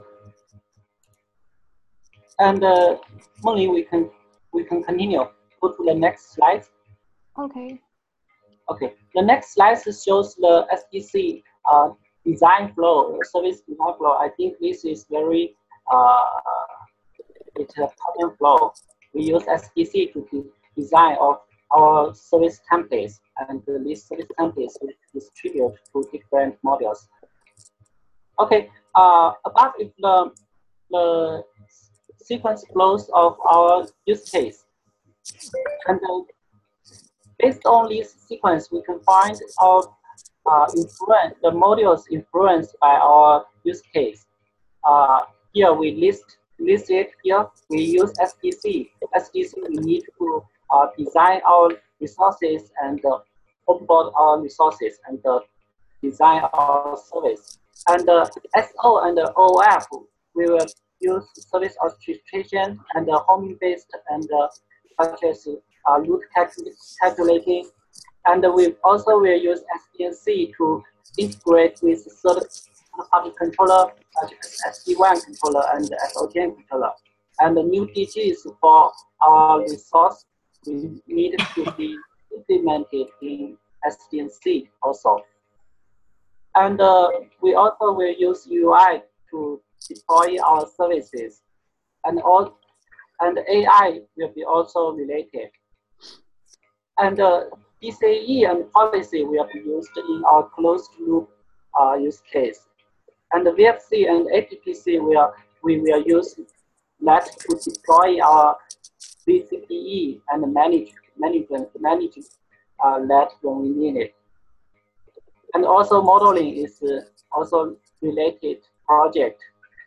And uh, Molly, we can we can continue. Go to the next slide. Okay. Okay, the next slide shows the S D C uh, design flow, service design flow. I think this is very uh, it's a common flow. We use S D C to de design of our service templates, and uh, these service templates we distribute to different modules. Okay, uh, about if the the sequence flows of our use case, and uh, based on this sequence, we can find our uh, influence, the modules influenced by our use case. Uh, here we list list it here. We use S D C. S D C we need to uh, design our resources and uh, onboard our resources and uh, design our service. And uh, S O and uh, O F we will use service orchestration and uh, homing-based and uh, such as uh, route calculating, and we also will use S D N C to integrate with third-party controller such as S D WAN controller and S O T N controller. And the new D Gs for our resource we need to be implemented in S D N C also. And uh, we also will use U I to deploy our services, and all and A I will be also related. And uh, D C A E and policy will be used in our closed loop uh, use case. And the V F C and A P P C will we will use that to deploy our V C P E and manage management manage uh, that when we need it. And also modeling is uh, also related project.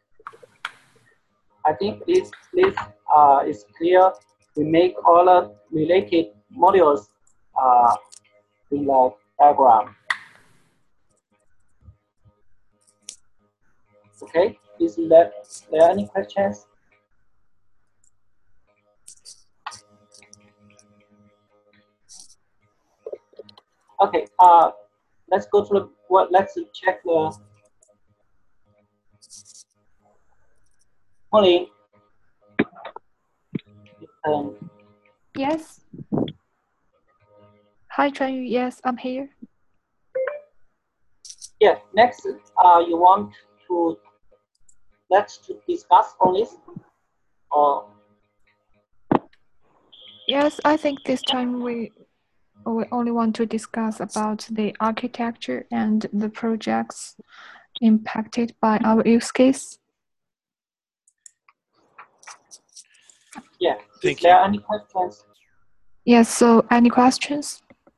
I think this this uh, is clear. We make all the related modules uh, in the diagram. Okay, is there, there any questions? Okay, uh, let's go to the what. Let's check the. Molly. Um, Yes. Hi, Chuanyu. Yes, I'm here. Yeah, next, uh, you want to, let's to discuss on this? Or Yes, I think this time we we only want to discuss about the architecture and the projects impacted by our use case. yeah, Thank is there you. any questions? Yes, so any questions?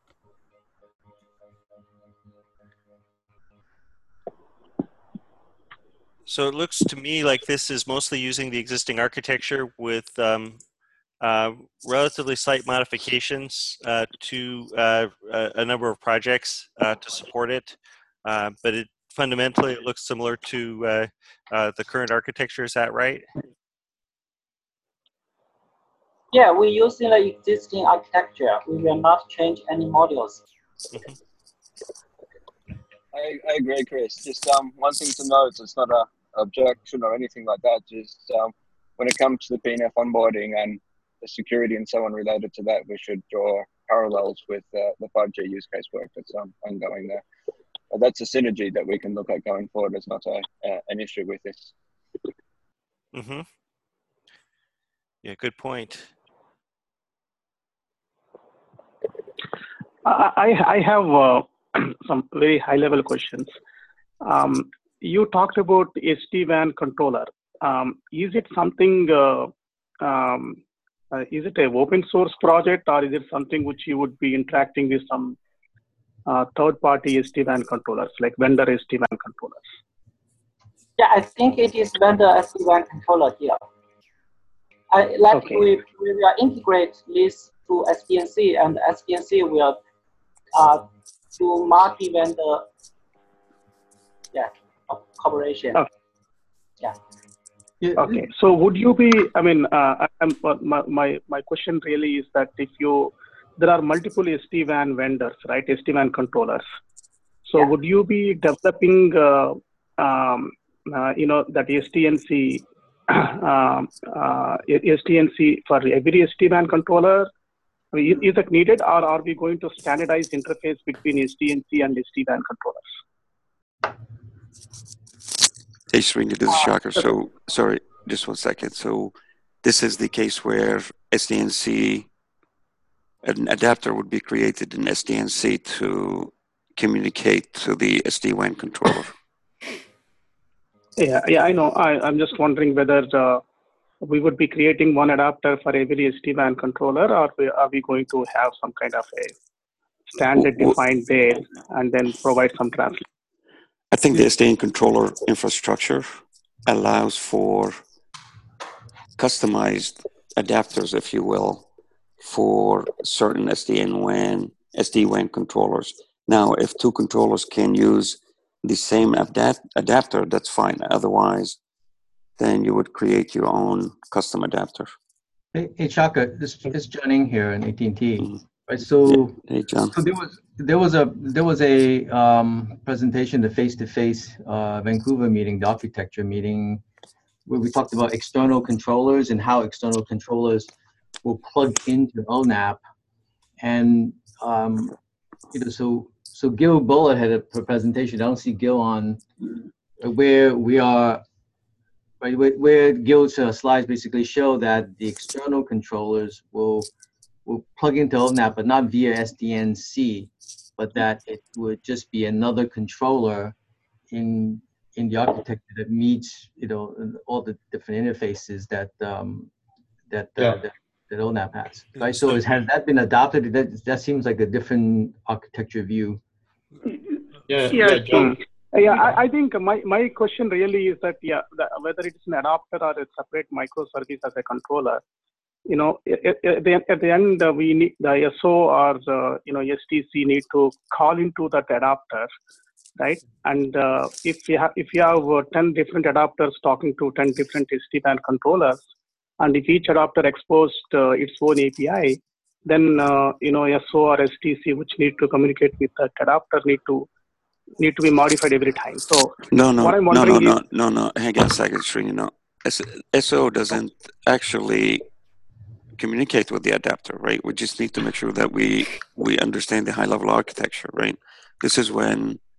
So it looks to me like this is mostly using the existing architecture with um, uh, relatively slight modifications uh, to uh, a, a number of projects uh, to support it. Uh, but it fundamentally it looks similar to uh, uh, the current architecture. Is that right? Yeah, we're using the existing architecture. We will not change any modules. Mm-hmm. I, I agree, Chris. Just um, one thing to note, it's not a objection or anything like that. Just um, when it comes to the P N F onboarding and the security and so on related to that, we should draw parallels with uh, the five G use case work that's um, ongoing there. But that's a synergy that we can look at going forward. It's not a, uh, an issue with this. Mm-hmm. Yeah, good point. I, I have uh, some very high-level questions. Um, you talked about S D WAN controller. Um, is it something, uh, um, uh, is it an open source project, or is it something which you would be interacting with some uh, third-party S D WAN controllers, like vendor S D WAN controllers? Yeah, I think it is vendor S D WAN controller here. I, like Okay. we, we will integrate this to S D N C, and S D N C will uh, do multi-vendor yeah, cooperation. Okay. Yeah. Okay. So would you be, I mean, uh, I'm, my, my, my question really is that if you, there are multiple S D WAN vendors, right? S D WAN controllers. So Yeah. would you be developing, uh, um, uh, you know, that S D N C, um, uh, S D N C for every S D WAN controller? I mean, is it needed, or are we going to standardize interface between S D N C and S D WAN controllers? Hey, Srini, this is Shakir. So, sorry, just one second. So, this is the case where S D N C, an adapter would be created in S D N C to communicate to the S D WAN controller. Yeah, yeah, I know. I, I'm just wondering whether uh, we would be creating one adapter for every S D WAN controller, or we, are we going to have some kind of a standard defined there and then provide some translation? I think the S D N controller infrastructure allows for customized adapters, if you will, for certain S D N WAN, S D WAN controllers. Now, if two controllers can use the same adapt adapter, that's fine. Otherwise, then you would create your own custom adapter. Hey, hey Shaka, this is John Ng here in A T and T. Mm-hmm. Right, so, hey, John. so there was there was a there was a um, presentation, the face-to-face uh, Vancouver meeting, the architecture meeting, where we talked about external controllers and how external controllers will plug into O N A P, and um, you know, so so Gil Bullitt had a presentation. I don't see Gil on where we are. Right, where, where Gil's uh, slides basically show that the external controllers will will plug into O N A P, but not via S D N C, but that it would just be another controller in in the architecture that meets, you know, all the different interfaces that um, that, uh, Yeah. that that O N A P has. Right. So is, has that been adopted? That that seems like a different architecture view. Yeah, Yeah, yeah, John. yeah. I, I think my, my question really is that, yeah, the, whether it's an adapter or a separate microservice as a controller, you know, at, at, the, at the end, uh, we need the I S O or the, you know, S T C need to call into that adapter, right? And uh, if you have if you have uh, ten different adapters talking to ten different S D WAN controllers, and if each adapter exposed uh, its own A P I, then uh, you know, S O or S T C, which need to communicate with that adapter, need to need to be modified every time. So No, no, what I'm no, no, wondering no, is, no, no. Hang on a second, Srini. No, S- SO doesn't actually communicate with the adapter, right? We just need to make sure that we we understand the high-level architecture, right? This is when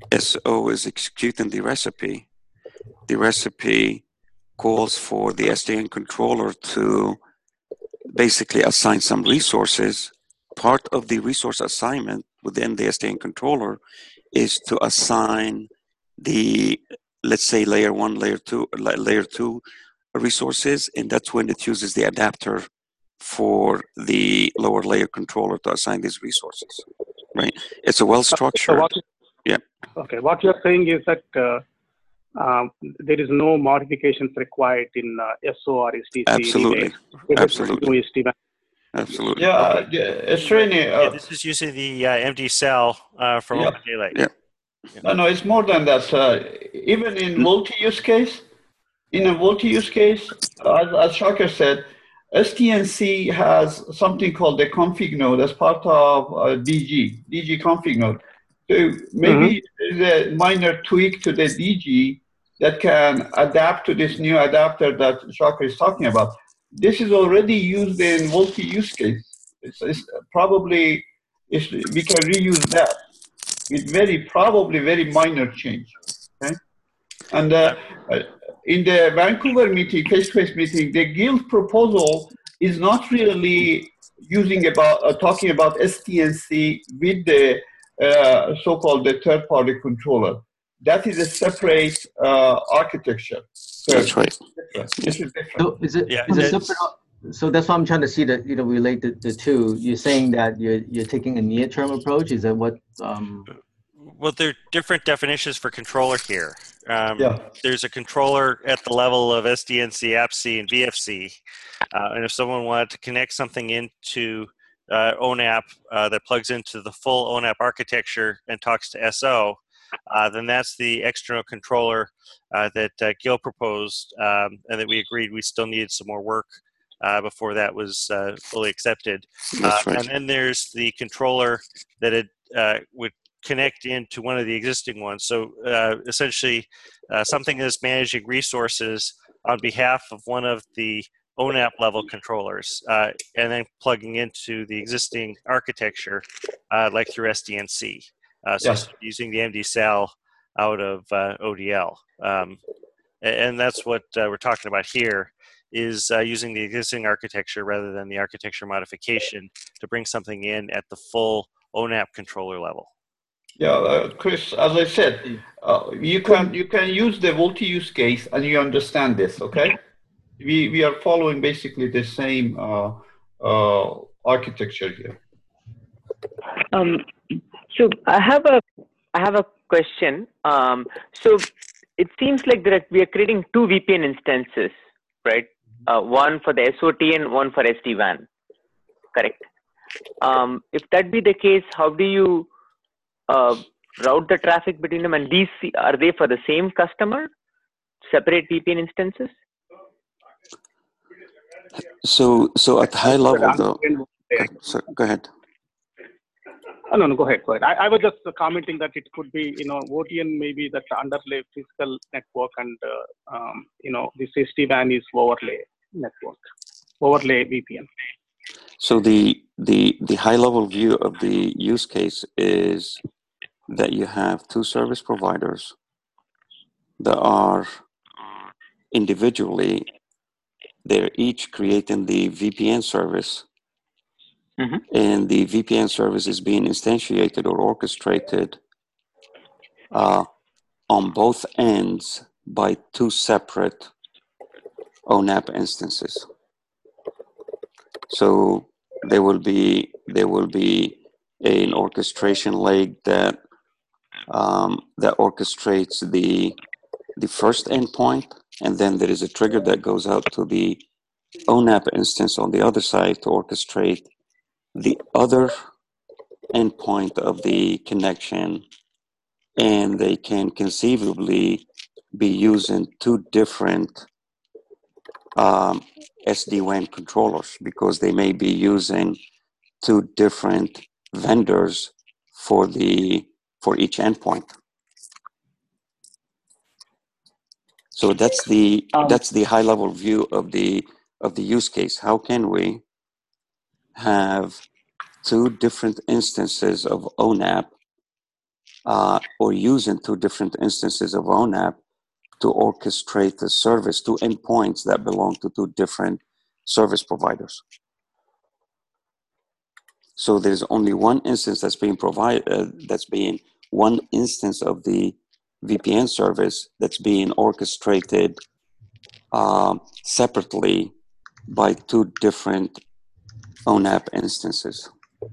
S O is executing the recipe, the recipe calls for the S D N controller to basically assign some resources. Part of the resource assignment within the S D N controller is to assign the, let's say, layer one, layer two, layer two resources, and that's when it uses the adapter for the lower layer controller to assign these resources, right? It's a well-structured, So what, yeah. okay, what you're saying is that uh, um, there is no modifications required in uh, S O or S D C. Absolutely, Anyway. absolutely. S D WAN. Absolutely. Yeah, uh, Okay. yeah, Srini, Yeah, uh, this is using the uh, M D cell uh, from Yeah. Open Daylight. Yeah. no, no, it's more than that. Uh, even in multi-use case, in a multi-use case, as, as Shakir said, S T N C has something called the config node as part of uh, D G, D G config node. So maybe there's a minor tweak to the D G that can adapt to this new adapter that Shakir is talking about. This is already used in multi-use case. It's, it's probably, it's, we can reuse that with very, probably very minor change, okay? And uh, uh, in the Vancouver meeting, face-to-face meeting, the guild proposal is not really using about, uh, talking about S T N C with the uh, so-called the third-party controller. That is a separate uh, architecture. So That's right. this is different. So is it, Yeah, is it it's- separate? So that's why I'm trying to see that, you know, relate the, the two. You're saying that you're, you're taking a near-term approach. Is that what, um, Well, there are different definitions for controller here. Um, Yeah. There's a controller at the level of S D N C, A P C, and V F C. Uh, and if someone wanted to connect something into uh, O N A P uh, that plugs into the full O N A P architecture and talks to S O, uh, then that's the external controller uh, that uh, Gil proposed um, and that we agreed we still needed some more work uh, before that was uh, fully accepted. That's Uh, right. and then there's the controller that it uh, would connect into one of the existing ones. So uh, essentially, uh, something that's managing resources on behalf of one of the O N A P level controllers, uh, and then plugging into the existing architecture, uh, like through S D N C. Uh, so Yes. using the M D C L out of uh, O D L. Um, and, and that's what uh, we're talking about here, is uh, using the existing architecture rather than the architecture modification to bring something in at the full O N A P controller level. Yeah, uh, Chris, as I said, uh, you can you can use the multi-use case and you understand this, okay? We we are following basically the same uh, uh, architecture here. Um, so I have a I have a question. Um, so it seems like that we are creating two V P N instances, right? Uh, one for the S O T and one for S D WAN. Correct. Um, if that be the case, how do you uh, route the traffic between them? And these are they for the same customer, separate V P N instances? So, so at high level, though. So, go ahead. Oh, no, no, go ahead, go ahead. I, I was just uh, commenting that it could be, you know, O T N maybe that underlay physical network, and, uh, um, you know, this S D WAN is overlay network, overlay V P N. So the the the high level view of the use case is that you have two service providers that are individually, they're each creating the V P N service. Mm-hmm. And the V P N service is being instantiated or orchestrated uh, on both ends by two separate O N A P instances. So there will be there will be an orchestration leg that um, that orchestrates the the first endpoint, and then there is a trigger that goes out to the O N A P instance on the other side to orchestrate the other endpoint of the connection, and they can conceivably be using two different um, S D WAN controllers because they may be using two different vendors for the for each endpoint. So that's the Um, that's the high level view of the of the use case. How can we have two different instances of O N A P uh, or using two different instances of O N A P to orchestrate the service to endpoints that belong to two different service providers. So there's only one instance that's being provided, uh, that's being one instance of the V P N service that's being orchestrated uh, separately by two different O N A P instances.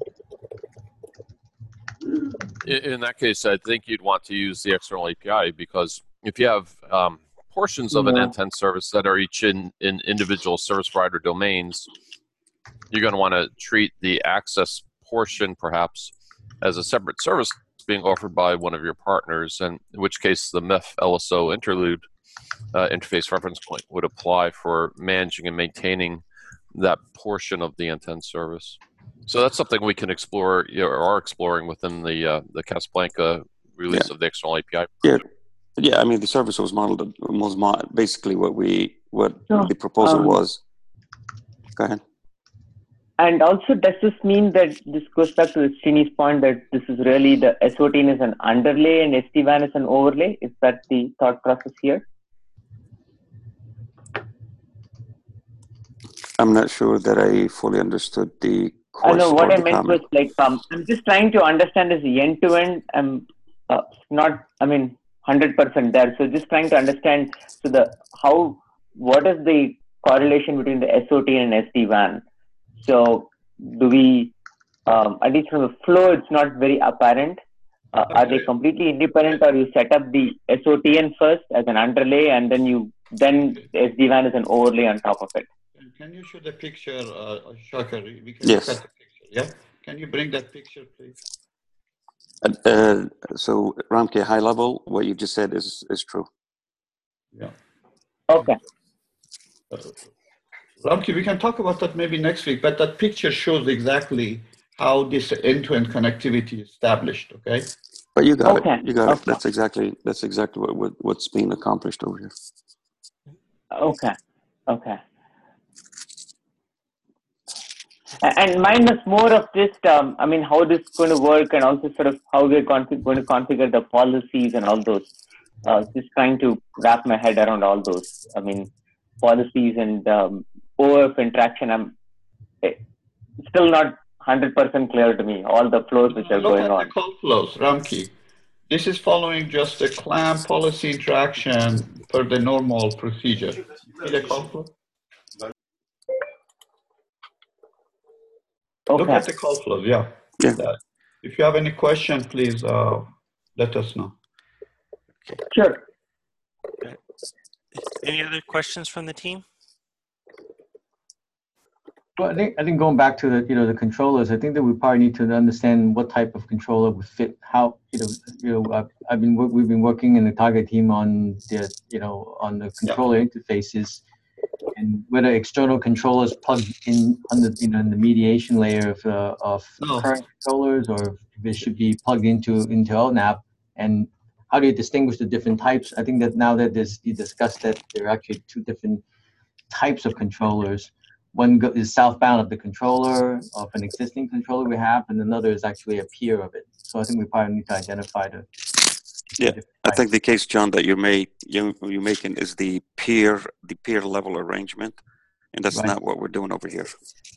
In, in that case, I think you'd want to use the external A P I, because if you have um, portions of an Yeah. N ten service that are each in, in individual service provider domains, you're going to want to treat the access portion perhaps as a separate service being offered by one of your partners, and in which case the M I F L S O interlude uh, interface reference point would apply for managing and maintaining that portion of the N ten service. So that's something we can explore, you know, or are exploring within the uh, the Casablanca release Yeah. of the external A P I. Yeah, yeah. I mean, the service was modeled was mo- basically what we what So, the proposal um, was. Go ahead. And also, does this mean that this goes back to Srini's point that this is really the S O T N is an underlay and S D WAN is an overlay? Is that the thought process here? I'm not sure that I fully understood the I question know or what I the meant comment. was like, um, I'm just trying to understand is end to end. I'm uh, not, I mean, one hundred percent there. So just trying to understand, so the, how, what is the correlation between the S O T N and S D WAN? So do we, um, at least from the flow, it's not very apparent. Uh, are they completely independent, or you set up the S O T N first as an underlay and then you, then S D WAN is an overlay on top of it? Can you show the picture, uh, Shakir? We can Yes. look at the picture, yeah? Can you bring that picture, please? Uh, uh, so, Ramke, high level, what you just said is is true. Yeah. Okay. Uh, Ramki, we can talk about that maybe next week, but that picture shows exactly how this end-to-end connectivity is established, okay? But you got Okay, it. You got okay. it. That's exactly that's exactly what, what what's being accomplished over here. Okay, okay. A- And mine was more of just, um, I mean, how this is going to work, and also sort of how we're config- going to configure the policies and all those. Uh, just trying to wrap my head around all those. I mean, policies and um, O F interaction. I'm eh, still not one hundred percent clear to me, all the flows which are Look going at on. the call flows, Ramki. This is following just a clam policy interaction per the normal procedure. See the call flow? Look Okay. at the call flows, yeah. Yeah. Uh, If you have any question, please uh, let us know. Sure. Any other questions from the team? Well, I think I think going back to the you know the controllers, I think that we probably need to understand what type of controller would fit how you know you know I've, I've been wor- we've been working in the target team on the you know on the controller interfaces, and whether external controllers plug in on the you know in the mediation layer of uh, of No. current controllers, or if it should be plugged into into O N A P, and how do you distinguish the different types? I think that now that there's you discussed that there are actually two different types of controllers. One go- is southbound of the controller of an existing controller we have, and another is actually a peer of it. So I think we probably need to identify the. Yeah, I think the case, John, that you make you you're making is the peer the peer level arrangement, and that's Right. not what we're doing over here.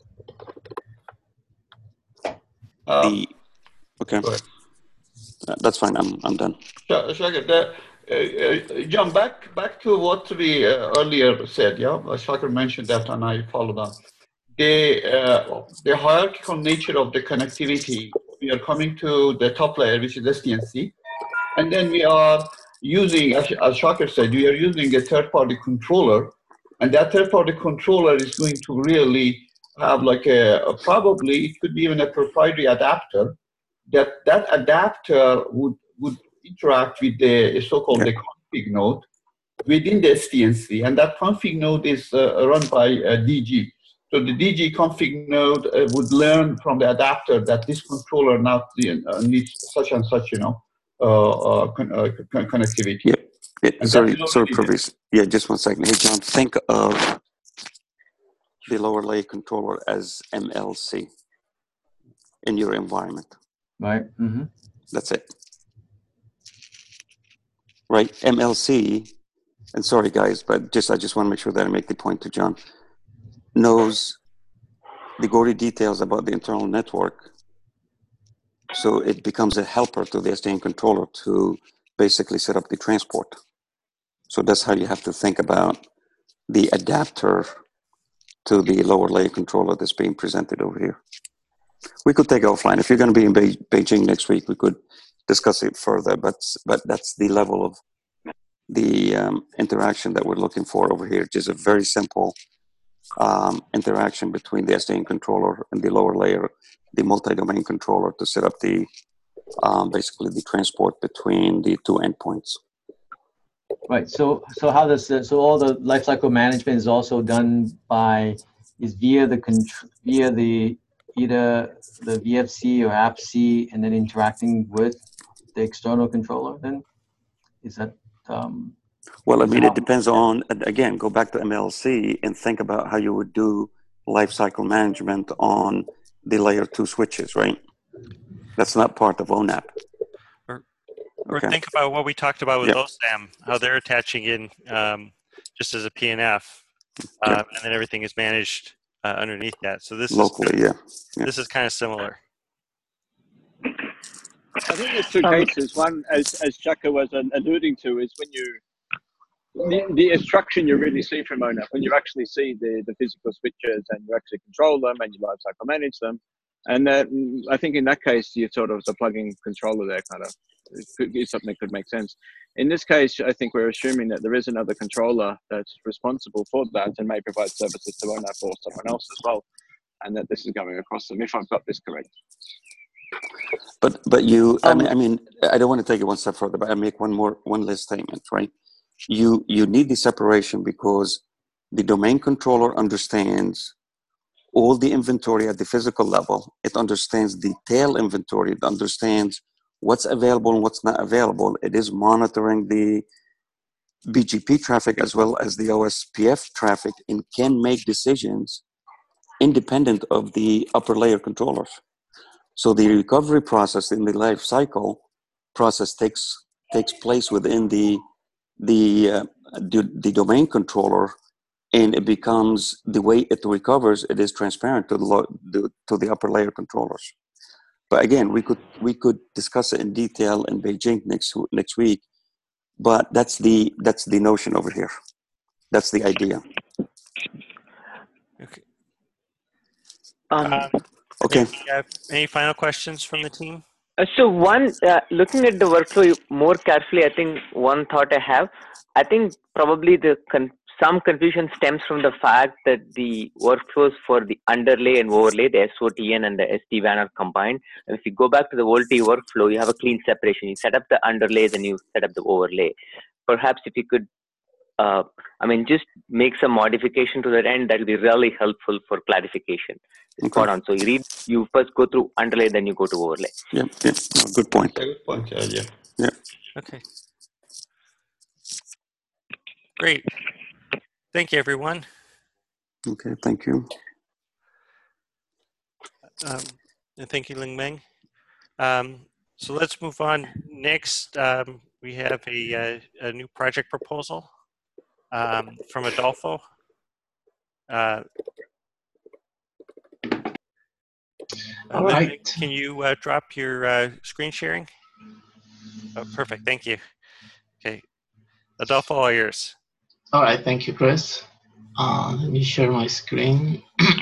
Uh, The okay, go ahead. Uh, that's fine. I'm I'm done. Sure, sure, the, uh, uh, John, back back to what we uh, earlier said, yeah? Uh, Shakir mentioned that and I followed on. The, uh, the hierarchical nature of the connectivity, we are coming to the top layer, which is S D N C. And then we are using, as, as Shakir said, we are using a third-party controller. And that third-party controller is going to really have like a, a, probably, it could be even a proprietary adapter. That, that adapter would, would interact with the so-called the config node within the S D N C. And that config node is uh, run by uh, D G. So the D G config node uh, would learn from the adapter that this controller now uh, needs such and such, you know, uh, uh, con uh, con connectivity. Yeah. yeah And sorry, that is sorry, already there. Provis. Yeah, just one second. Hey, John, think of the lower layer controller as M L C in your environment. Right. Mm-hmm. That's it. right? M L C, and sorry guys, but just I just want to make sure that I make the point to John, knows the gory details about the internal network. So it becomes a helper to the S D N controller to basically set up the transport. So that's how you have to think about the adapter to the lower layer controller that's being presented over here. We could take it offline. If you're going to be in Be Beijing next week, we could discuss it further, but, but that's the level of the um, interaction that we're looking for over here. Just a very simple um, interaction between the S D N controller and the lower layer, the multi-domain controller, to set up the um, basically the transport between the two endpoints. Right. So, so how does the, so all the lifecycle management is also done by is via the contr via the either the V F C or A P C, and then interacting with the external controller. Then is that um, well? I mean, it depends on, again, go back to M L C and think about how you would do lifecycle management on the layer two switches, right? That's not part of O N A P. Or, or Okay. think about what we talked about with Yep. O S A M, how they're attaching in um, just as a P N F, uh, Yep. and then everything is managed uh, underneath that. So this Locally, is yeah. Yeah. this is kind of similar. I think there's two Um, cases. One, as as Chaka was uh, alluding to, is when you the, the instruction you really see from O N A P, when you actually see the, the physical switches and you actually control them and you lifecycle manage them. And that, I think in that case, you sort of the plug-in controller there kind of is something that could make sense. In this case, I think we're assuming that there is another controller that's responsible for that and may provide services to O N A P or someone else as well, and that this is going across them, if I've got this correct. But but you, I mean, I mean, I don't want to take it one step further, but I make one more one last statement, right? You you need the separation because the domain controller understands all the inventory at the physical level. It understands the tail inventory. It understands what's available and what's not available. It is monitoring the B G P traffic as well as the O S P F traffic and can make decisions independent of the upper layer controllers. So the recovery process in the life cycle process takes takes place within the the uh, the, the domain controller, and it becomes the way it recovers. It is transparent to the, lo the to the upper layer controllers. But again, we could we could discuss it in detail in Beijing next next week. But that's the that's the notion over here. That's the idea. Okay. Um, Uh, Okay. Any, uh, any final questions from the team? Uh, so one, uh, looking at the workflow more carefully, I think one thought I have, I think probably the con some confusion stems from the fact that the workflows for the underlay and overlay, the S O T N and the S D WAN are combined. And if you go back to the VoLTE workflow, you have a clean separation. You set up the underlay, then you set up the overlay. Perhaps if you could, uh, I mean, just make some modification to that end, that will be really helpful for clarification. Okay. Spot on. So you read, you first go through underlay, then you go to overlay. Yeah, yeah. No, good point. Good point. Yeah, yeah. Yeah. Okay. Great. Thank you, everyone. Okay, thank you. Um, and thank you, Ling Meng. Um, so let's move on. Next, um, we have a, uh, a new project proposal um, from Adolfo. Uh, All uh, right. Can you uh, drop your uh, screen sharing? Oh, perfect. Thank you. Okay. Adolfo, all yours. All right. Thank you, Chris. Uh, let me share my screen.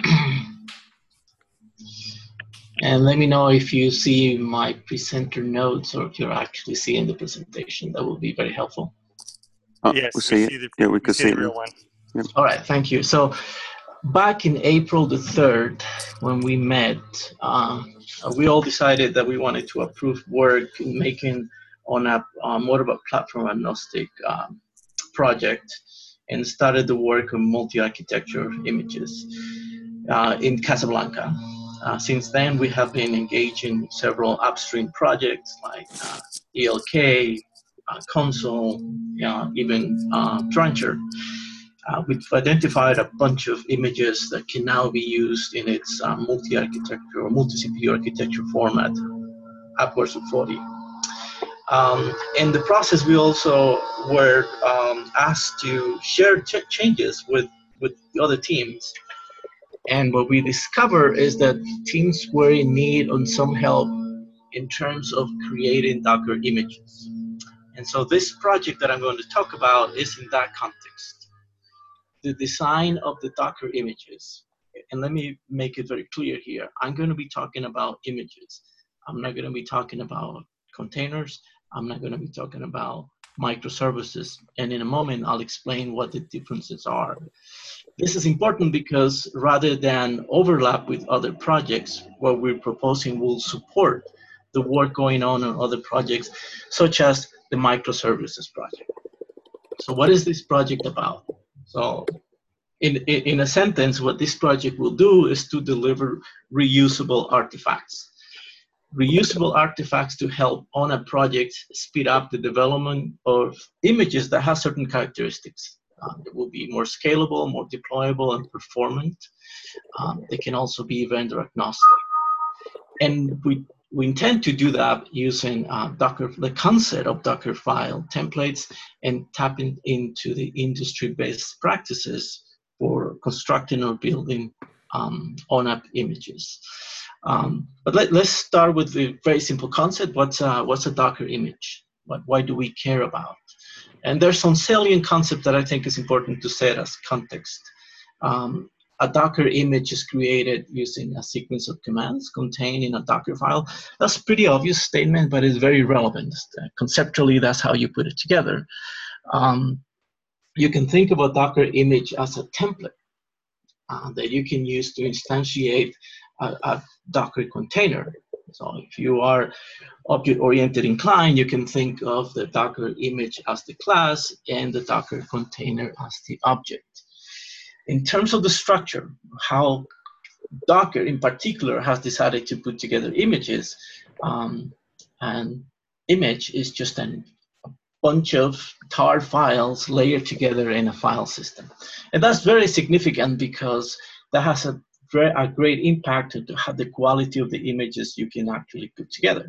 And let me know if you see my presenter notes or if you're actually seeing the presentation. That will be very helpful. Uh, yes, we see, we it. see the, yeah, we we could see see the it. real one. Yep. All right, thank you. So back in April the third, when we met, uh, we all decided that we wanted to approve work in making on a uh, more of a platform agnostic um, project, and started the work on multi-architecture images uh, in Casablanca. Uh, since then, we have been engaged in several upstream projects like uh, E L K, uh, Console, uh, even uh, Trencher. Uh, we've identified a bunch of images that can now be used in its uh, multi-architecture or multi-C P U architecture format, upwards of forty. Um, in the process, we also were um, asked to share ch changes with, with the other teams. And what we discovered is that teams were in need of some help in terms of creating Docker images. And so this project that I'm going to talk about is in that context. The design of the Docker images. And let me make it very clear here. I'm going to be talking about images. I'm not going to be talking about containers. I'm not going to be talking about microservices. And in a moment, I'll explain what the differences are. This is important because rather than overlap with other projects, what we're proposing will support the work going on on other projects, such as the microservices project. So what is this project about? So in, in, in a sentence, what this project will do is to deliver reusable artifacts. Reusable artifacts to help on a project speed up the development of images that have certain characteristics. Uh, they will be more scalable, more deployable, and performant. Um, they can also be vendor agnostic. And we, we intend to do that using uh, Docker, the concept of Dockerfile templates, and tapping into the industry-based practices for constructing or building um, O N A P images. Um, but let, let's start with the very simple concept. What's a, what's a Docker image? What, why do we care about? And there's some salient concept that I think is important to set as context. Um, a Docker image is created using a sequence of commands contained in a Docker file. That's a pretty obvious statement, but it's very relevant. Conceptually, that's how you put it together. Um, you can think of a Docker image as a template uh, that you can use to instantiate a, a Docker container. So if you are object-oriented inclined, you can think of the Docker image as the class and the Docker container as the object. In terms of the structure, how Docker in particular has decided to put together images, um, and image is just an, a bunch of tar files layered together in a file system. And that's very significant because that has a a great impact to have the quality of the images you can actually put together.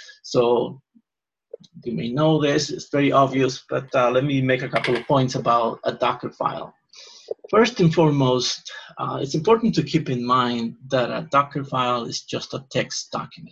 So you may know this, it's very obvious, but uh, let me make a couple of points about a Docker file. First and foremost, uh, it's important to keep in mind that a Docker file is just a text document.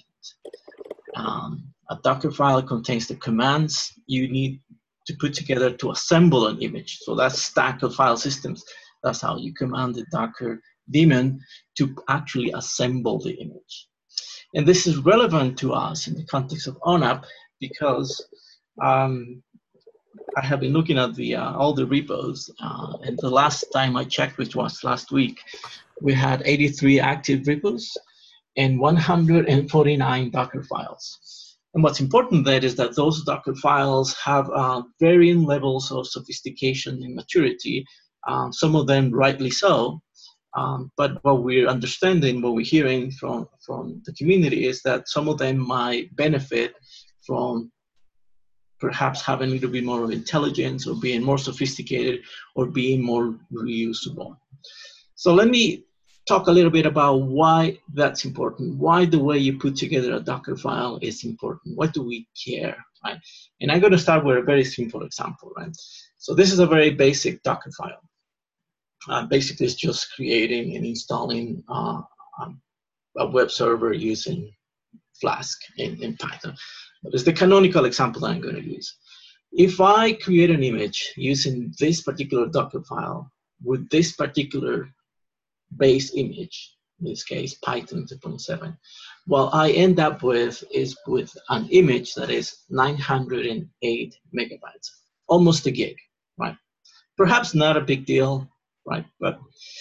Um, a Docker file contains the commands you need to put together to assemble an image. So that's stack of file systems. That's how you command the Docker daemon to actually assemble the image. And this is relevant to us in the context of O N A P because um, I have been looking at the uh, all the repos, uh, and the last time I checked, which was last week, we had eighty-three active repos and one hundred forty-nine Docker files. And what's important there is that those Docker files have uh, varying levels of sophistication and maturity, um, some of them rightly so. Um, but what we're understanding, what we're hearing from, from the community is that some of them might benefit from perhaps having a little bit more of intelligence or being more sophisticated or being more reusable. So let me talk a little bit about why that's important, why the way you put together a Docker file is important, what do we care, right? And I'm going to start with a very simple example, right? So this is a very basic Docker file. Uh, basically, it's just creating and installing uh, um, a web server using Flask in, in Python. It's the canonical example that I'm going to use. If I create an image using this particular Docker file with this particular base image, in this case, Python two point seven, what I end up with is with an image that is nine hundred eight megabytes, almost a gig, right? Perhaps not a big deal, right? But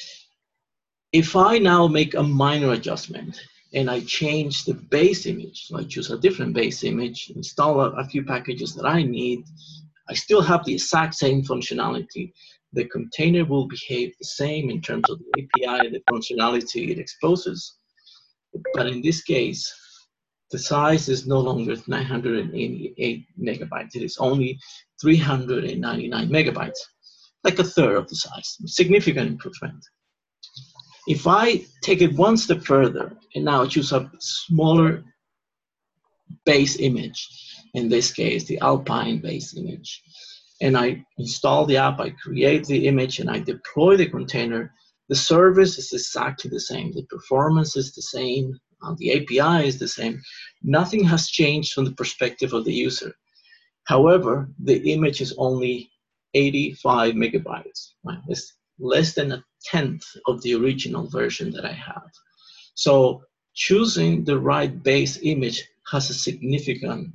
if I now make a minor adjustment and I change the base image, so I choose a different base image, install a, a few packages that I need, I still have the exact same functionality. The container will behave the same in terms of the A P I, the functionality it exposes. But in this case, the size is no longer nine hundred eighty-eight megabytes. It is only three hundred ninety-nine megabytes, like a third of the size, significant improvement. If I take it one step further and now choose a smaller base image in this case, the Alpine base image. And I install the app, I create the image, and I deploy the container. The service is exactly the same. The performance is the same. Uh, the A P I is the same. Nothing has changed from the perspective of the user. However, the image is only eighty-five megabytes. Right? It's less than a tenth of the original version that I have. So choosing the right base image has a significant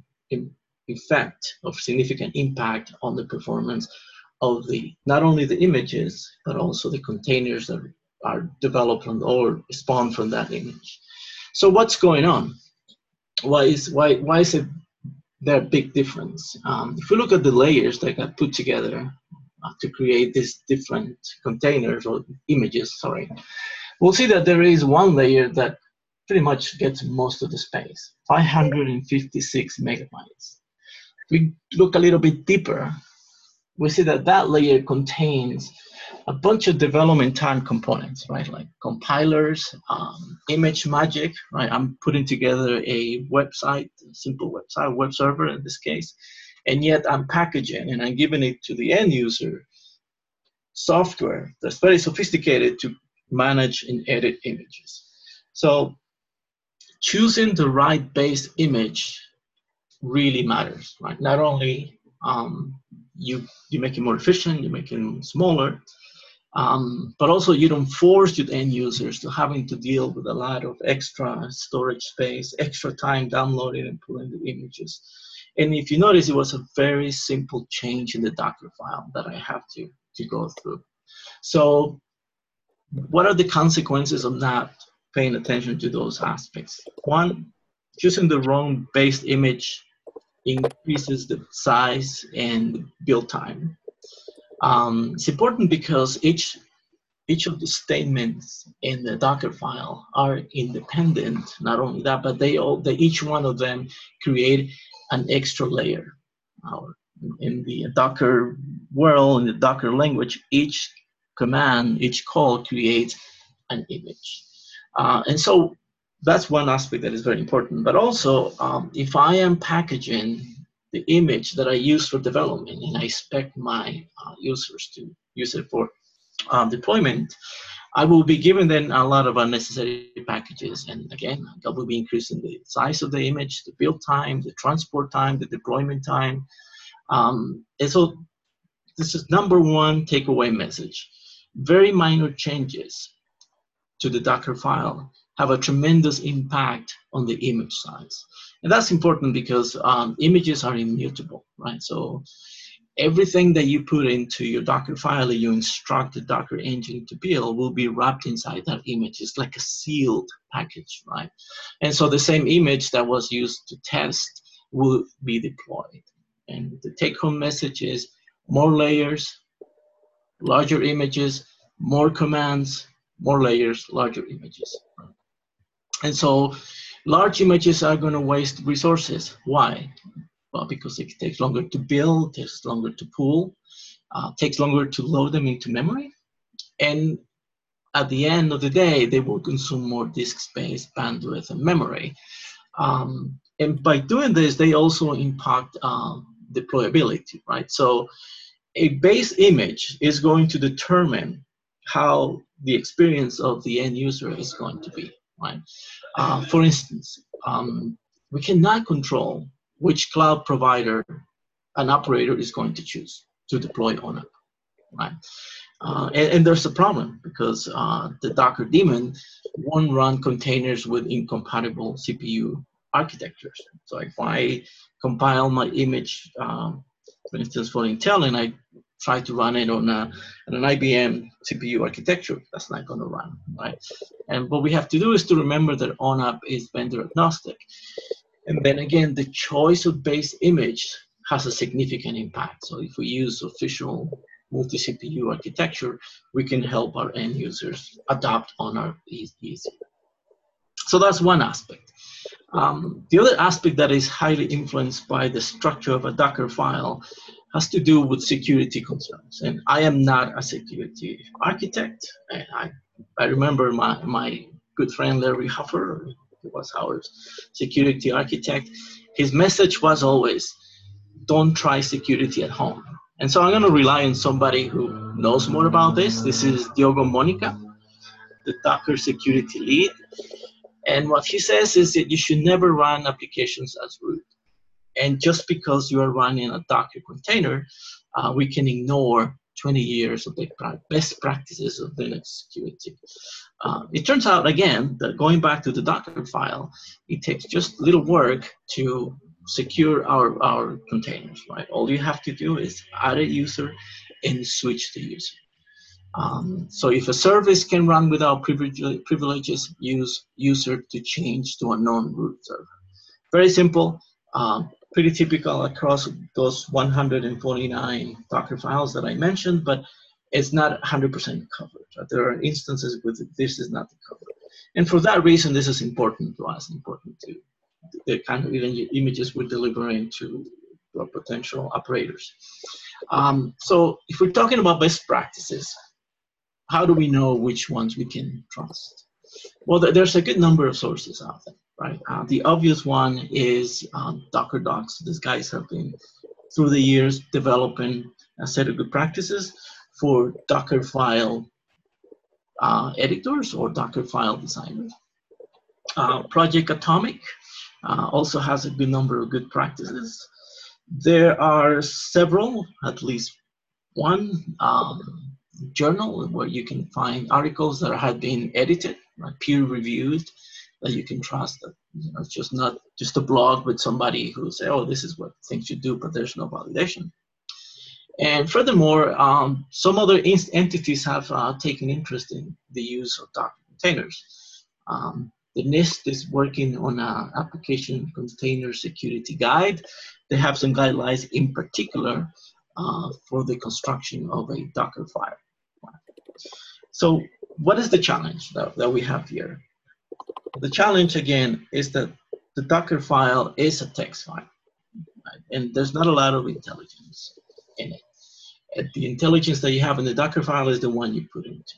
effect of significant impact on the performance of the not only the images but also the containers that are developed from or spawned from that image. So what's going on? Why is why why is it there a big difference? Um, if we look at the layers that got put together uh, to create these different containers or images, sorry, we'll see that there is one layer that pretty much gets most of the space, five hundred fifty-six megabytes. If we look a little bit deeper, we see that that layer contains a bunch of development time components, right? Like compilers, um, image magic, right? I'm putting together a website, a simple website, web server in this case, and yet I'm packaging and I'm giving it to the end user software that's very sophisticated to manage and edit images. So choosing the right base image really matters, right? Not only um, you you make it more efficient, you make it smaller, um, but also you don't force your end users to having to deal with a lot of extra storage space, extra time downloading and pulling the images. And if you notice, it was a very simple change in the Docker file that I have to, to go through. So what are the consequences of not paying attention to those aspects? One, choosing the wrong base image increases the size and build time. Um, it's important because each each of the statements in the Docker file are independent. Not only that, but they all they each one of them create an extra layer. Uh, in the Docker world, in the Docker language, each command, each call creates an image, uh, and so that's one aspect that is very important. But also, um, if I am packaging the image that I use for development and I expect my uh, users to use it for um, deployment, I will be giving them a lot of unnecessary packages. And again, I will be increasing the size of the image, the build time, the transport time, the deployment time. Um, and so this is number one takeaway message. Very minor changes to the Docker file have a tremendous impact on the image size. And that's important because um, images are immutable, right? So everything that you put into your Docker file, you instruct the Docker engine to build, will be wrapped inside that image. It's like a sealed package, right? And so the same image that was used to test will be deployed. And the take-home message is more layers, larger images, more commands, more layers, larger images. And so large images are going to waste resources. Why? Well, because it takes longer to build, takes longer to pull, uh, takes longer to load them into memory. And at the end of the day, they will consume more disk space, bandwidth, and memory. Um, and by doing this, they also impact uh, deployability, right? So a base image is going to determine how the experience of the end user is going to be, right? Uh, for instance, um, we cannot control which cloud provider an operator is going to choose to deploy on it, right? Uh, and, and there's a problem because uh, the Docker daemon won't run containers with incompatible C P U architectures. So if I compile my image, um, for instance, for Intel, and I try to run it on, a, on an I B M C P U architecture, that's not going to run, right? And what we have to do is to remember that ONAP is vendor agnostic. And then again, the choice of base image has a significant impact. So if we use official multi-C P U architecture, we can help our end users adopt ONAP easy. So that's one aspect. Um, the other aspect that is highly influenced by the structure of a Docker file has to do with security concerns. And I am not a security architect. I, I remember my, my good friend Larry Huffer He was our security architect. His message was always, don't try security at home. And so I'm going to rely on somebody who knows more about this. This is Diogo Monica, the Docker security lead. And what he says is that you should never run applications as root. And just because you are running a Docker container, uh, we can ignore twenty years of the best practices of Linux security. Uh, it turns out, again, that going back to the Docker file, it takes just little work to secure our, our containers, right? All you have to do is add a user and switch the user. Um, so if a service can run without privilege, privileges, use user to change to a non-root server. Very simple. Um, pretty typical across those one hundred forty-nine Docker files that I mentioned, but it's not one hundred percent covered. Right? There are instances with this is not covered. And for that reason, this is important to us, important to the kind of images we're delivering to, to our potential operators. Um, so if we're talking about best practices, how do we know which ones we can trust? Well, there's a good number of sources out there. Right. Uh, the obvious one is um, Docker Docs. These guys have been, through the years, developing a set of good practices for Docker file uh, editors or Docker file designers. Uh, Project Atomic uh, also has a good number of good practices. There are several, at least one um, journal where you can find articles that have been edited, right, peer-reviewed, that you can trust. That, you know, it's just not just a blog with somebody who say, oh, this is what things you do, but there's no validation. And furthermore, um, some other entities have uh, taken interest in the use of Docker containers. Um, the NIST is working on an application container security guide. They have some guidelines in particular uh, for the construction of a Docker file. So what is the challenge that, that we have here? The challenge, again, is that the Docker file is a text file, right? And there's not a lot of intelligence in it. And the intelligence that you have in the Docker file is the one you put into.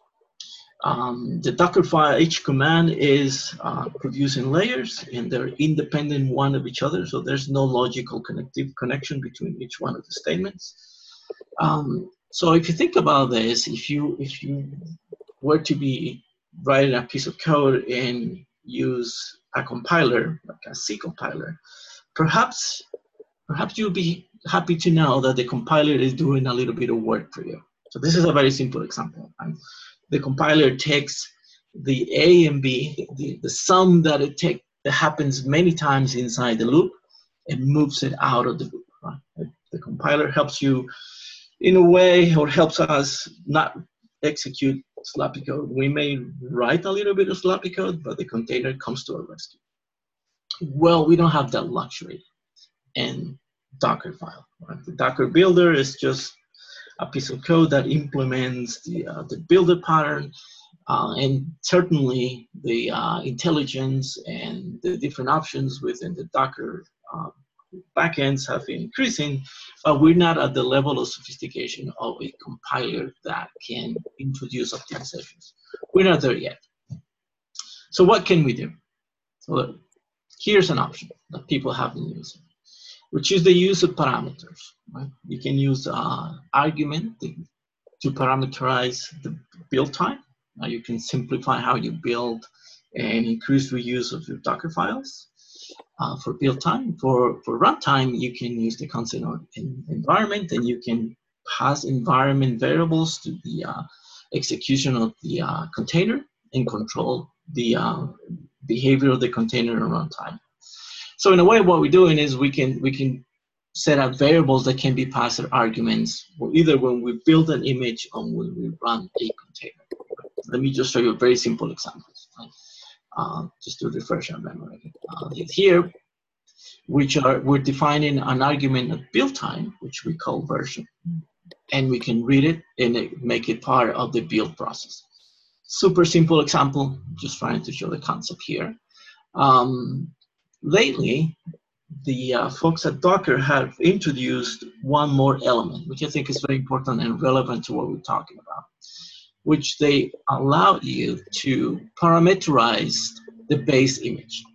Um, the Docker file, each command is uh, producing layers, and they're independent one of each other, so there's no logical connective connection between each one of the statements. Um, so if you think about this, if you if you were to be writing a piece of code and use a compiler, like a C compiler, perhaps, perhaps you'll be happy to know that the compiler is doing a little bit of work for you. So this is a very simple example. And the compiler takes the A and B, the, the sum that it take, that happens many times inside the loop, and moves it out of the loop. Right? The compiler helps you in a way, or helps us not execute sloppy code. We may write a little bit of sloppy code, but the container comes to our rescue. Well, we don't have that luxury in Docker file. Right? The Docker builder is just a piece of code that implements the, uh, the builder pattern, uh, and certainly the uh, intelligence and the different options within the Docker uh, backends have been increasing, but we're not at the level of sophistication of a compiler that can introduce optimizations. We're not there yet. So what can we do? So look, here's an option that people have been using, which is the use of parameters. Right? You can use uh, argument to, to parameterize the build time. Now you can simplify how you build and increase reuse of your Docker files. Uh, for build time, for, for runtime, you can use the concept of environment, and you can pass environment variables to the uh, execution of the uh, container and control the uh, behavior of the container in runtime. So in a way, what we're doing is we can we can set up variables that can be passed as arguments, or either when we build an image or when we run a container. Let me just show you a very simple example. Right? Uh, just to refresh our memory. Uh, here, which are we're defining an argument of build time, which we call version, and we can read it and it, make it part of the build process. Super simple example, just trying to show the concept here. Um, lately, the uh, folks at Docker have introduced one more element, which I think is very important and relevant to what we're talking about, which they allow you to parameterize the base image.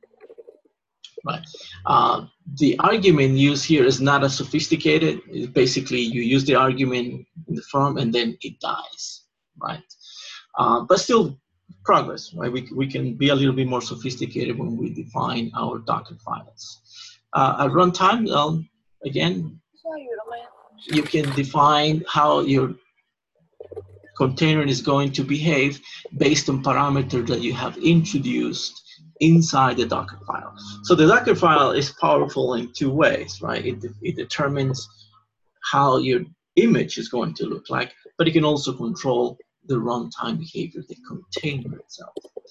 Right. Uh, the argument used here is not as sophisticated. It's basically, you use the argument in the form and then it dies, right? Uh, but still progress, right? We, we can be a little bit more sophisticated when we define our Docker files. Uh, at runtime, um, again, you can define how your container is going to behave based on parameters that you have introduced inside the Docker file. So the Docker file is powerful in two ways, right? It, it determines how your image is going to look like, but it can also control the runtime behavior, the container itself.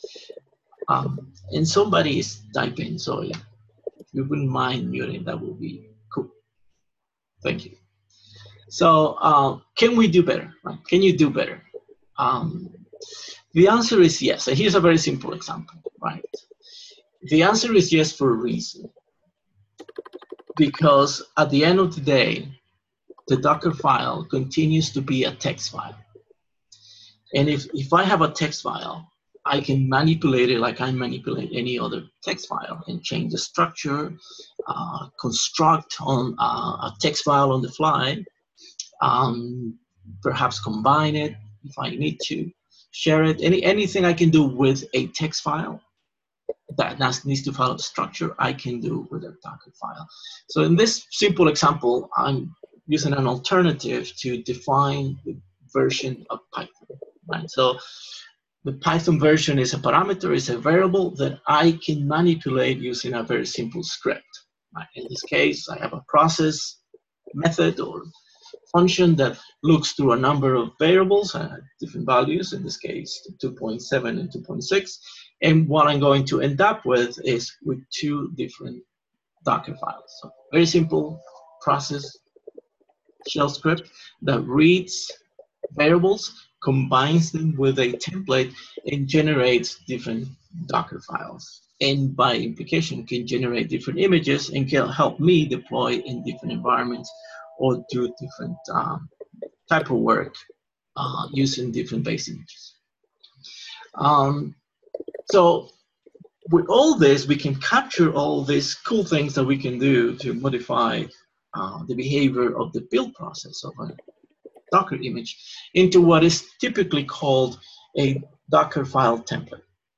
Um, and somebody is typing, so if you wouldn't mind muting, that would be cool. Thank you. So uh, can we do better? Right? Can you do better? Um, the answer is yes. And here's a very simple example, right? The answer is yes for a reason. Because at the end of the day, the Docker file continues to be a text file. And if, if I have a text file, I can manipulate it like I manipulate any other text file and change the structure, uh, construct on uh, a text file on the fly, um, perhaps combine it if I need to, share it, any, anything I can do with a text file that needs to follow the structure, I can do with a Docker file. So in this simple example, I'm using an alternative to define the version of Python, right? So the Python version is a parameter, is a variable that I can manipulate using a very simple script, right? In this case, I have a process method or function that looks through a number of variables, uh, different values, in this case, two point seven and two point six. And what I'm going to end up with is with two different Docker files. So very simple process shell script that reads variables, combines them with a template, and generates different Docker files. And by implication, can generate different images and can help me deploy in different environments or do different um, type of work uh, using different base images. Um, so with all this, we can capture all these cool things that we can do to modify uh, the behavior of the build process of a Docker image into what is typically called a Docker file template.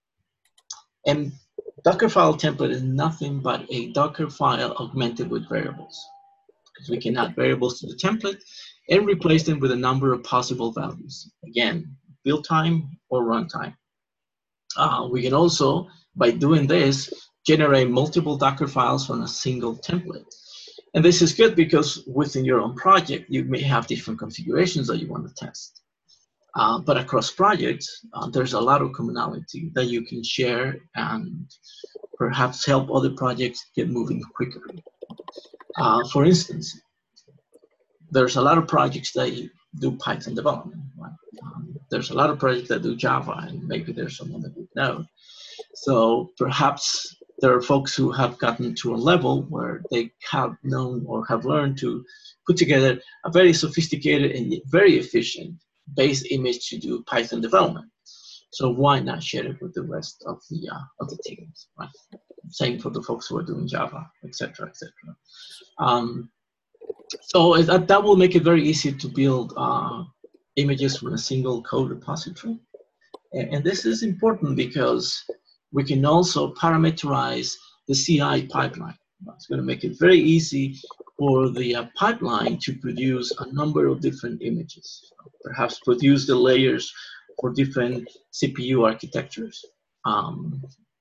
And Docker file template is nothing but a Docker file augmented with variables. Because we can add variables to the template and replace them with a number of possible values. Again, build time or runtime. Uh, we can also, by doing this, generate multiple Docker files from a single template. And this is good because within your own project, you may have different configurations that you want to test. Uh, but across projects, uh, there's a lot of commonality that you can share and perhaps help other projects get moving quicker. Uh, for instance, there's a lot of projects that do Python development. Right? Um, there's a lot of projects that do Java, and maybe there's someone that would know. So perhaps there are folks who have gotten to a level where they have known or have learned to put together a very sophisticated and very efficient base image to do Python development. So why not share it with the rest of the uh, of the teams? Right? Same for the folks who are doing Java, et cetera, et cetera. Um, so that, that will make it very easy to build uh, images from a single code repository. And, and this is important because we can also parameterize the C I pipeline. It's going to make it very easy for the uh, pipeline to produce a number of different images. Perhaps produce the layers for different C P U architectures. Um,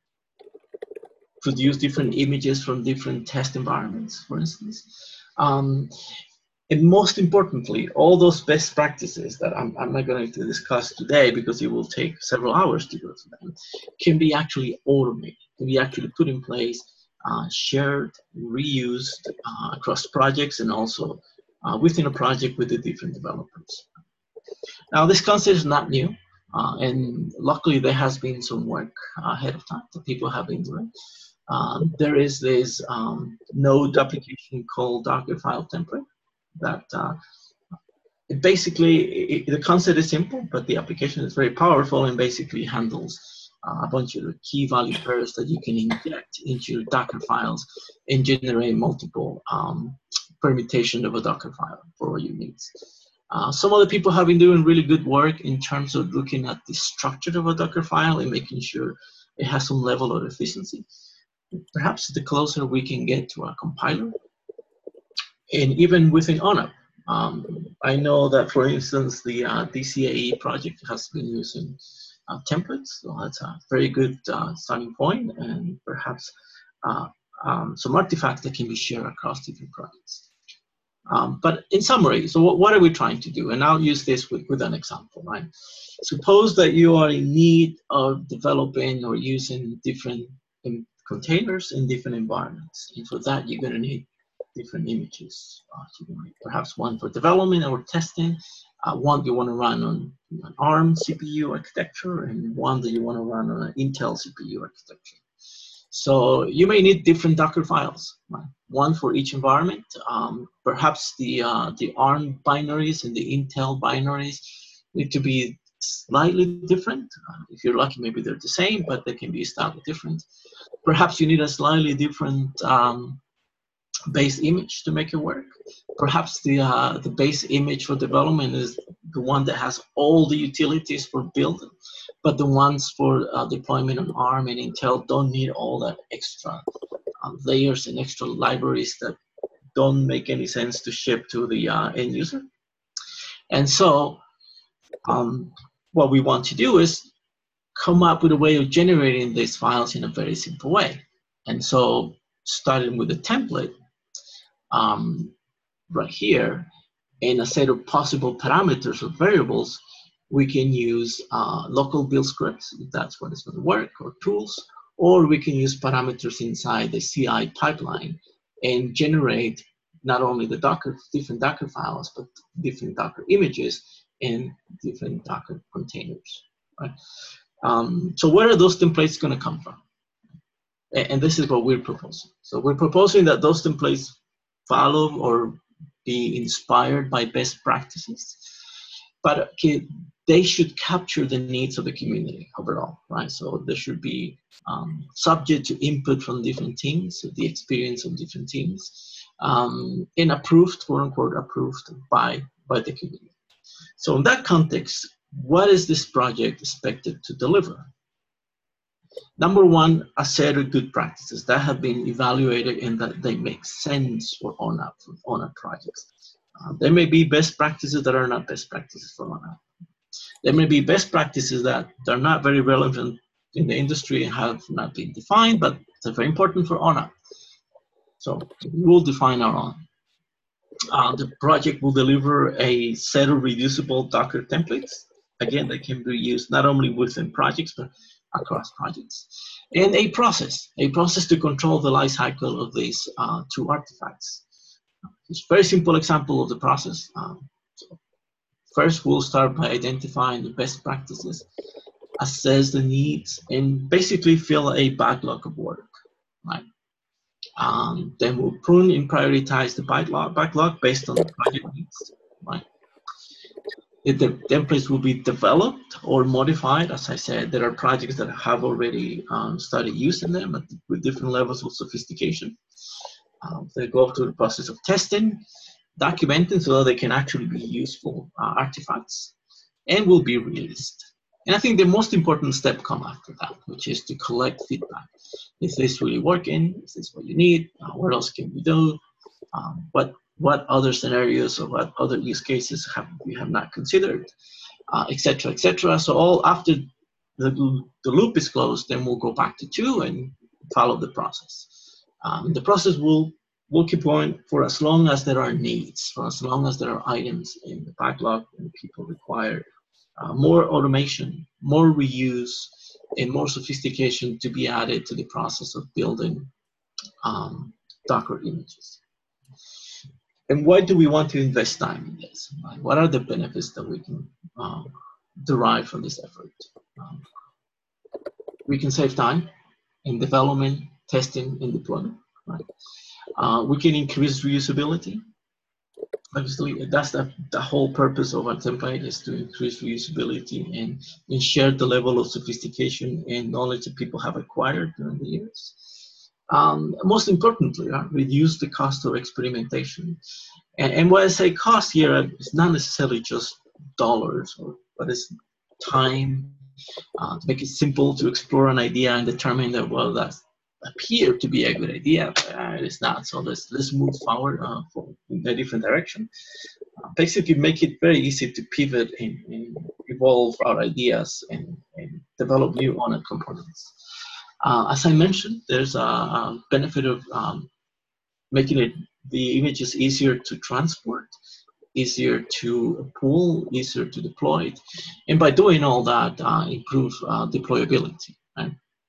produce different images from different test environments, for instance. Um, and most importantly, all those best practices that I'm, I'm not going to discuss today because it will take several hours to go through them, can be actually automated, can be actually put in place, uh, shared, reused uh, across projects and also uh, within a project with the different developers. Now, this concept is not new, uh, and luckily there has been some work uh, ahead of time that people have been doing. Um, there is this um, node application called Docker file template that uh, it basically, it, the concept is simple, but the application is very powerful and basically handles uh, a bunch of key value pairs that you can inject into your Docker files and generate multiple um, permutation of a Docker file for all your needs. Uh, some other people have been doing really good work in terms of looking at the structure of a Docker file and making sure it has some level of efficiency. Perhaps the closer we can get to a compiler, and even within O N A P. Um, I know that, for instance, the uh, D C A E project has been using uh, templates, so that's a very good uh, starting point, and perhaps uh, um, some artifacts that can be shared across different projects. Um, but in summary, so what, what are we trying to do? And I'll use this with, with an example, right? Suppose that you are in need of developing or using different um, containers in different environments, and for that you're going to need different images. Uh, so perhaps one for development or testing, uh, one you want to run on an ARM C P U architecture, and one that you want to run on an Intel C P U architecture. So you may need different Docker files, right? One for each environment. Um, perhaps the, uh, the ARM binaries and the Intel binaries need to be slightly different. Uh, if you're lucky, maybe they're the same, but they can be slightly different. Perhaps you need a slightly different um, base image to make it work. Perhaps the uh, the base image for development is the one that has all the utilities for building, but the ones for uh, deployment on ARM and Intel don't need all that extra uh, layers and extra libraries that don't make any sense to ship to the uh, end user. And so um, what we want to do is come up with a way of generating these files in a very simple way. And so starting with a template, Um, right here, in a set of possible parameters or variables, we can use uh, local build scripts, if that's what is going to work, or tools, or we can use parameters inside the C I pipeline and generate not only the Docker, different Docker files, but different Docker images and different Docker containers, right? Um, so where are those templates going to come from? And, and this is what we're proposing. So we're proposing that those templates follow or be inspired by best practices, but okay, they should capture the needs of the community overall, right? So they should be um, subject to input from different teams, the experience of different teams, um, and approved, quote unquote, approved by, by the community. So in that context, what is this project expected to deliver? Number one, a set of good practices that have been evaluated and that they make sense for O N A P, for O N A P projects. Uh, there may be best practices that are not best practices for O N A P. There may be best practices that are not very relevant in the industry and have not been defined, but they're very important for O N A P. So we'll define our own. Uh, the project will deliver a set of reusable Docker templates. Again, they can be used not only within projects, but across projects, and a process, a process to control the life cycle of these uh, two artifacts. It's a very simple example of the process. Um, so first, we'll start by identifying the best practices, assess the needs, and basically fill a backlog of work, right? Um, then we'll prune and prioritize the backlog, backlog based on the project needs, right? If the templates will be developed or modified, as I said, there are projects that have already um, started using them at, with different levels of sophistication. Um, they go through the process of testing, documenting so that they can actually be useful uh, artifacts, and will be released. And I think the most important step comes after that, which is to collect feedback. Is this really working? Is this what you need? Uh, what else can we do? Um, what what other scenarios or what other use cases have we have not considered, uh, et cetera, et cetera. So all after the, the loop is closed, then we'll go back to two and follow the process. Um, the process will, will keep going for as long as there are needs, for as long as there are items in the backlog and people require uh, more automation, more reuse, and more sophistication to be added to the process of building um, Docker images. And why do we want to invest time in this? Right? What are the benefits that we can um, derive from this effort? Um, we can save time in development, testing, and deployment. Right? Uh, we can increase reusability. obviously, that's the, the whole purpose of our template is to increase reusability and, and share the level of sophistication and knowledge that people have acquired during the years. Um, most importantly, uh, reduce the cost of experimentation. And, and when I say cost here, it's not necessarily just dollars, or, but it's time, uh, to make it simple to explore an idea and determine that, well, that's appear to be a good idea, but uh, it's not. So let's let's move forward uh, for, in a different direction. Uh, basically, make it very easy to pivot and, and evolve our ideas and, and develop new ONNET components. Uh, as I mentioned, there's a, a benefit of um, making it the images easier to transport, easier to pull, easier to deploy, and by doing all that, uh, improve uh, deployability. Right?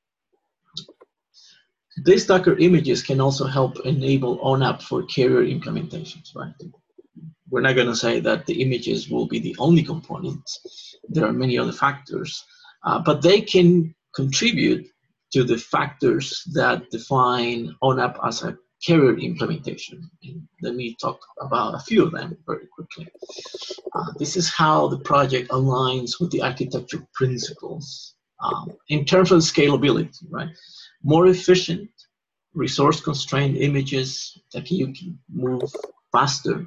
These Docker images can also help enable ONAP for carrier implementations, right? We're not going to say that the images will be the only component. There are many other factors, uh, but they can contribute to the factors that define ONAP as a carrier implementation. And let me talk about a few of them very quickly. Uh, this is how the project aligns with the architecture principles um, in terms of scalability, right? More efficient, resource-constrained images that you can move faster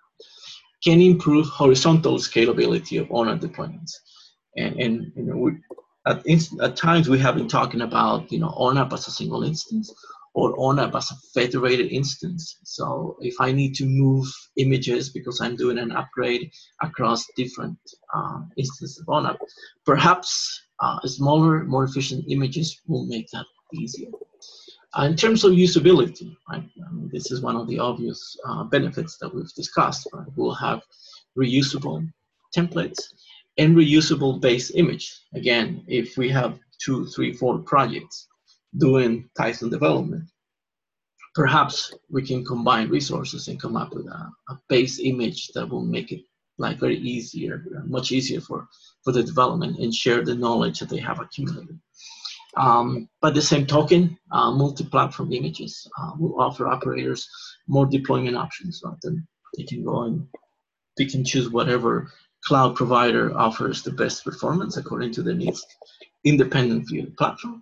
can improve horizontal scalability of ONNET deployments. And, and you know, we, at, at times we have been talking about, you know, ONAP as a single instance or ONAP as a federated instance. So if I need to move images because I'm doing an upgrade across different uh, instances of ONAP, perhaps uh, smaller, more efficient images will make that easier. Uh, in terms of usability, right, I mean, this is one of the obvious uh, benefits that we've discussed. Right? We'll have reusable templates and reusable base image. Again, if we have two, three, four projects doing Python development, perhaps we can combine resources and come up with a, a base image that will make it like very easier, much easier for, for the development and share the knowledge that they have accumulated. Um, by the same token, uh, multi-platform images uh, will offer operators more deployment options. Right? Then they can go and they can choose whatever cloud provider offers the best performance according to their needs, independent view of the platform.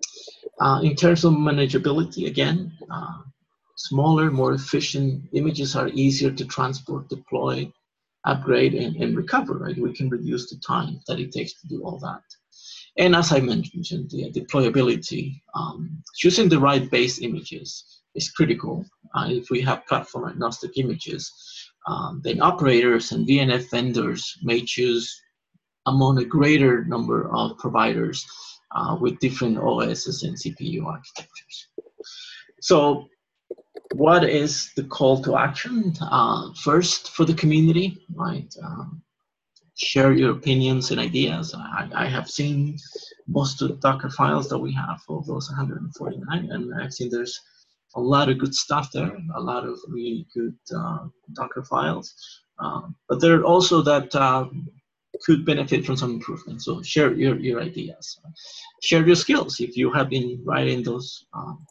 Uh, in terms of manageability, again, uh, smaller, more efficient images are easier to transport, deploy, upgrade, and, and recover. Right? We can reduce the time that it takes to do all that. And as I mentioned, the deployability, um, choosing the right base images is critical. Uh, if we have platform agnostic images, um, then operators and V N F vendors may choose among a greater number of providers uh, with different O Ss and C P U architectures. So what is the call to action? Uh, first, for the community, right? Um, share your opinions and ideas. I, I have seen most of the Docker files that we have of those one hundred forty-nine, and I've seen there's a lot of good stuff there, a lot of really good uh, Docker files. Um, but there are also that uh, could benefit from some improvement. So share your, your ideas. Share your skills. If you have been writing those um,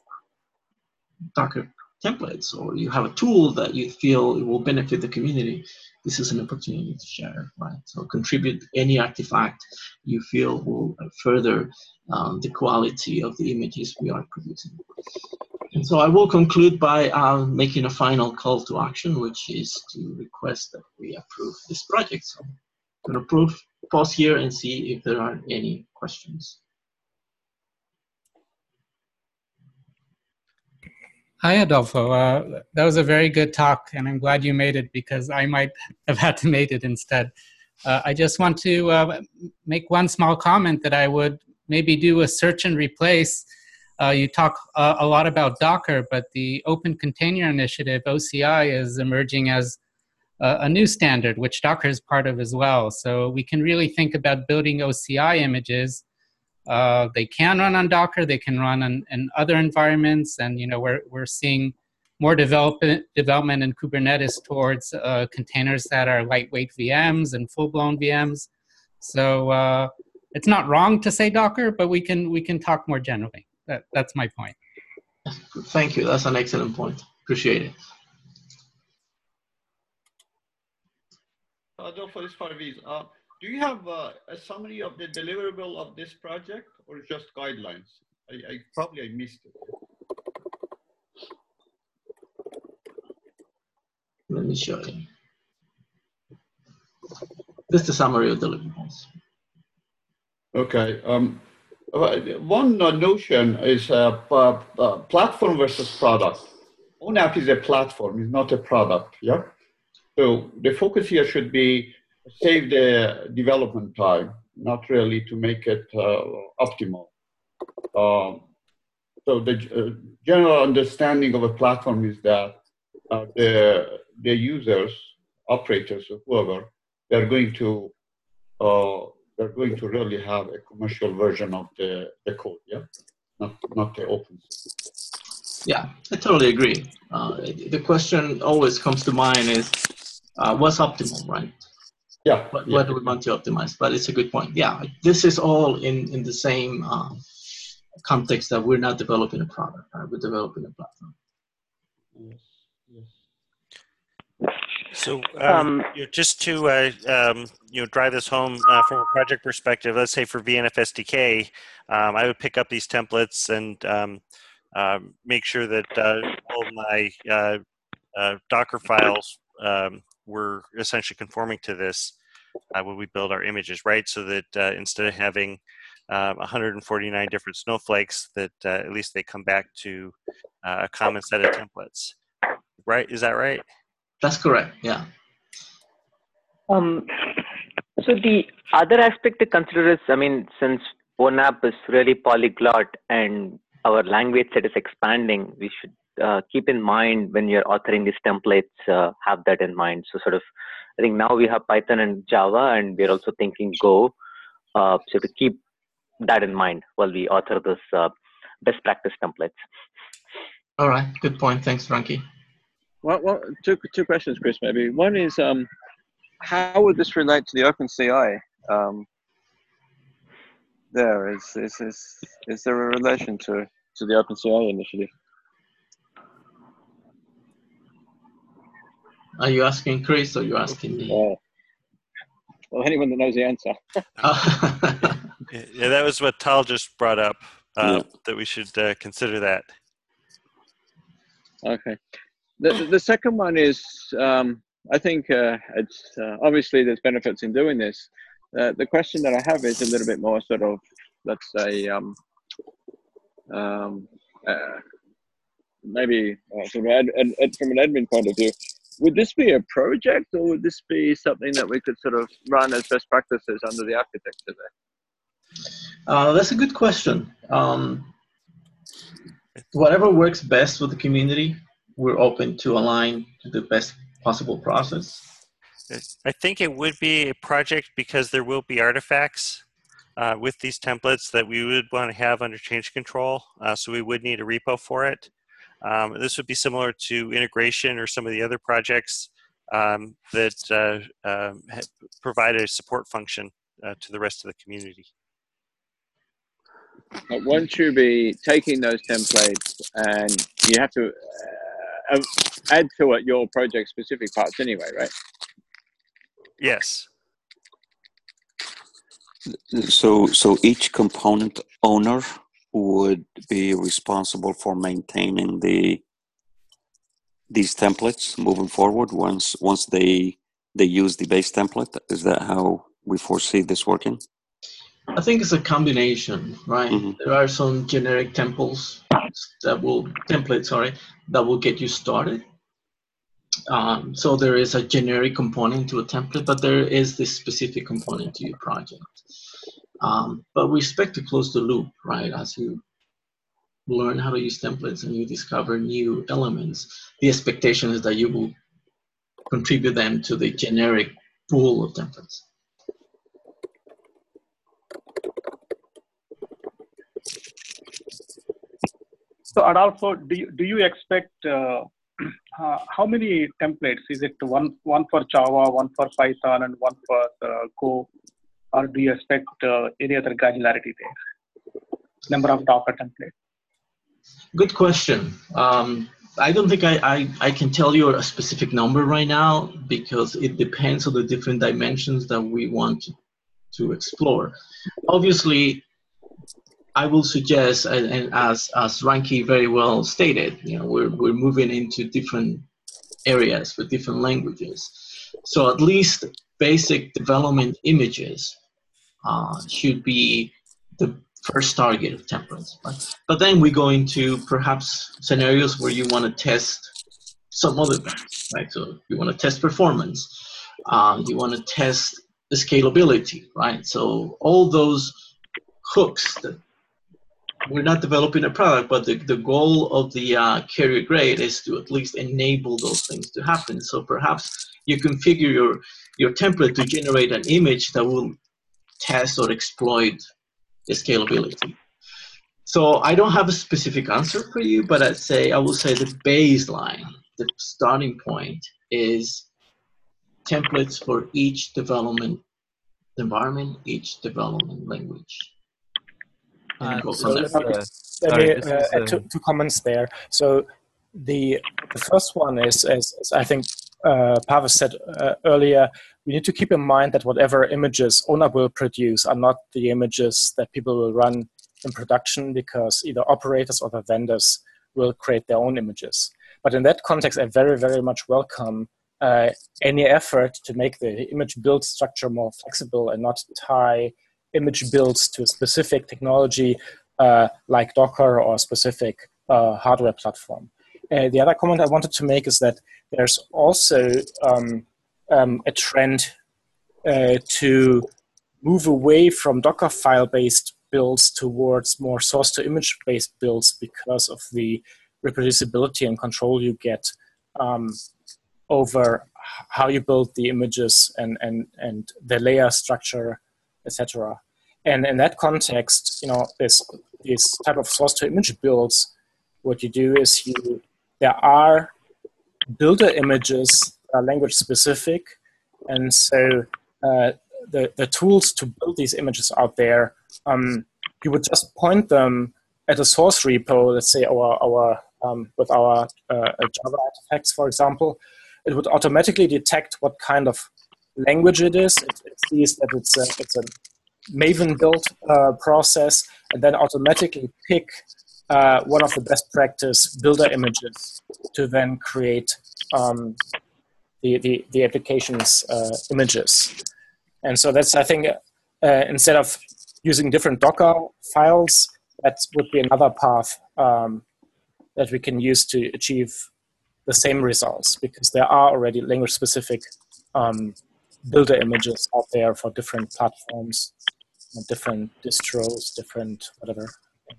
Docker templates, or you have a tool that you feel it will benefit the community, this is an opportunity to share, right? So contribute any artifact you feel will further um, the quality of the images we are producing. And so I will conclude by uh, making a final call to action, which is to request that we approve this project. So I'm going to approve, pause here and see if there are any questions. Hi, Adolfo. Uh, that was a very good talk, and I'm glad you made it because I might have had to make it instead. Uh, I just want to uh, make one small comment that I would maybe do a search and replace. Uh, you talk uh, a lot about Docker, but the Open Container Initiative, O C I, is emerging as a, a new standard, which Docker is part of as well. So we can really think about building O C I images. Uh, they can run on Docker, they can run on, in other environments, and you know we're we're seeing more development development in Kubernetes towards uh, containers that are lightweight V Ms and full-blown V Ms. So uh, it's not wrong to say Docker, but we can we can talk more generally. That that's my point. Thank you. That's an excellent point. Appreciate it. Adolfo, this is Parviz. Uh, do you have uh, a summary of the deliverable of this project, or just guidelines? I, I probably I missed it. Let me show you. This is the summary of deliverables. Okay. Um, one uh, notion is uh, uh, uh, platform versus product. ONAP is a platform, it's not a product. Yeah. So the focus here should be save the development time, not really to make it uh, optimal. Um, so the uh, general understanding of a platform is that uh, the the users, operators, or whoever, they're going to uh, they're going to really have a commercial version of the, the code, yeah, not not the open source. Yeah, I totally agree. Uh, the question always comes to mind is uh, what's optimal, right? Yeah. What, yeah. what do we want to optimize? But it's a good point. Yeah, this is all in in the same uh, context that we're not developing a product, right? We're developing a platform. Yes. Yes. So, um, you know, just to uh, um, you know drive this home uh, from a project perspective, let's say for V N F S D K, um, I would pick up these templates and um, uh, make sure that uh, all of my uh, uh, Docker files um, were essentially conforming to this uh, when we build our images, right? So that uh, instead of having uh, one hundred forty-nine different snowflakes, that uh, at least they come back to uh, a common set of templates, right? Is that right? That's correct. Yeah. Um, so the other aspect to consider is, I mean, since ONAP is really polyglot and our language set is expanding, we should uh, keep in mind when you're authoring these templates, uh, have that in mind. So sort of, I think now we have Python and Java, and we're also thinking Go. Uh, so to keep that in mind while we author this uh, best practice templates. All right. Good point. Thanks, Frankie. Well, well, two two questions, Chris. Maybe one is, um, how would this relate to the OpenCI? Um, there is is is is there a relation to to the OpenCI initiative? Are you asking Chris or are you asking me? Uh, well, anyone that knows the answer. Yeah, that was what Tal just brought up. Uh, Yeah. That we should uh, consider that. Okay. The, the second one is, um, I think uh, it's uh, obviously there's benefits in doing this. Uh, the question that I have is a little bit more sort of, let's say, um, um, uh, maybe uh, sort of ad, ad, ad, from an admin point of view. Would this be a project, or would this be something that we could sort of run as best practices under the architecture there? Uh, that's a good question. Um, whatever works best with the community, we're open to align to the best possible process. I think it would be a project because there will be artifacts uh, with these templates that we would want to have under change control. Uh, so we would need a repo for it. Um, this would be similar to integration or some of the other projects um, that uh, uh, provide a support function uh, to the rest of the community. But won't you be taking those templates and you have to uh, add to it your project specific parts anyway, right? Yes. So, so each component owner would be responsible for maintaining the these templates moving forward once once they they use the base template. Is that how we foresee this working? I think it's a combination, right? Mm-hmm. There are some generic temples that will templates, sorry, that will get you started. Um, so there is a generic component to a template, but there is this specific component to your project. Um, but we expect to close the loop, right? As you learn how to use templates and you discover new elements, the expectation is that you will contribute them to the generic pool of templates. So Adolfo, do you, do you expect uh, uh, how many templates? Is it one one for Java, one for Python, and one for uh, Go, or do you expect uh, any other granularity there? Number of Docker templates. Good question. Um, I don't think I, I, I can tell you a specific number right now because it depends on the different dimensions that we want to, to explore. Obviously, I will suggest, and, and as as Ranky very well stated, you know, we're we're moving into different areas with different languages. So at least basic development images uh, should be the first target of templates. Right? But then we go into perhaps scenarios where you want to test some other things, right? So you want to test performance, um, you want to test the scalability, right? So all those hooks that we're not developing a product, but the, the goal of the uh, carrier grade is to at least enable those things to happen. So perhaps you configure your, your template to generate an image that will test or exploit the scalability. So I don't have a specific answer for you, but I'd say, I will say the baseline, the starting point is templates for each development environment, each development language. And Uh, go so from let there. me, Let sorry, me this uh, is, add uh, two, two comments there. So the, the first one is, is, is I think uh, Pavel said uh, earlier, we need to keep in mind that whatever images O N A will produce are not the images that people will run in production, because either operators or the vendors will create their own images. But in that context, I very, very much welcome uh, any effort to make the image build structure more flexible and not tie image builds to a specific technology uh, like Docker or a specific uh, hardware platform. Uh, the other comment I wanted to make is that there's also um, um, a trend uh, to move away from Docker file-based builds towards more source-to-image based builds because of the reproducibility and control you get um, over how you build the images and, and, and the layer structure, et cetera. And in that context, you know, this, this type of source-to-image builds, what you do is you, there are builder images that are language specific, and so uh, the, the tools to build these images out there, um, you would just point them at a source repo, let's say our, our um, with our uh, Java artifacts, for example. It would automatically detect what kind of language it is. It, it sees that it's a, it's a Maven build uh, process, and then automatically pick uh, one of the best practice builder images to then create um, the, the, the application's uh, images. And so that's, I think, uh, instead of using different Docker files, that would be another path um, that we can use to achieve the same results, because there are already language-specific um, builder images out there for different platforms, different distros, different whatever.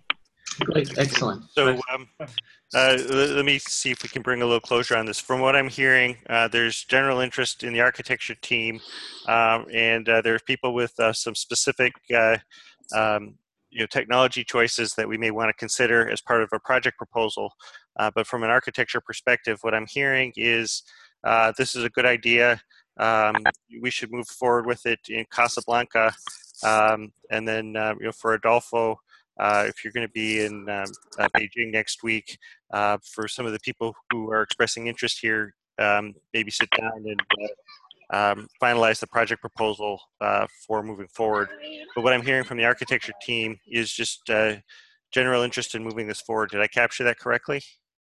Great, excellent. So um, uh, let, let me see if we can bring a little closure on this. From what I'm hearing, uh, there's general interest in the architecture team, um, and uh, there are people with uh, some specific uh, um, you know, technology choices that we may want to consider as part of a project proposal. Uh, but from an architecture perspective, what I'm hearing is uh, this is a good idea. Um, we should move forward with it in Casablanca. Um, and then uh, you know, for Adolfo, uh, if you're going to be in um, uh, Beijing next week, uh, for some of the people who are expressing interest here, um, maybe sit down and uh, um, finalize the project proposal uh, for moving forward. But what I'm hearing from the architecture team is just uh, general interest in moving this forward. Did I capture that correctly?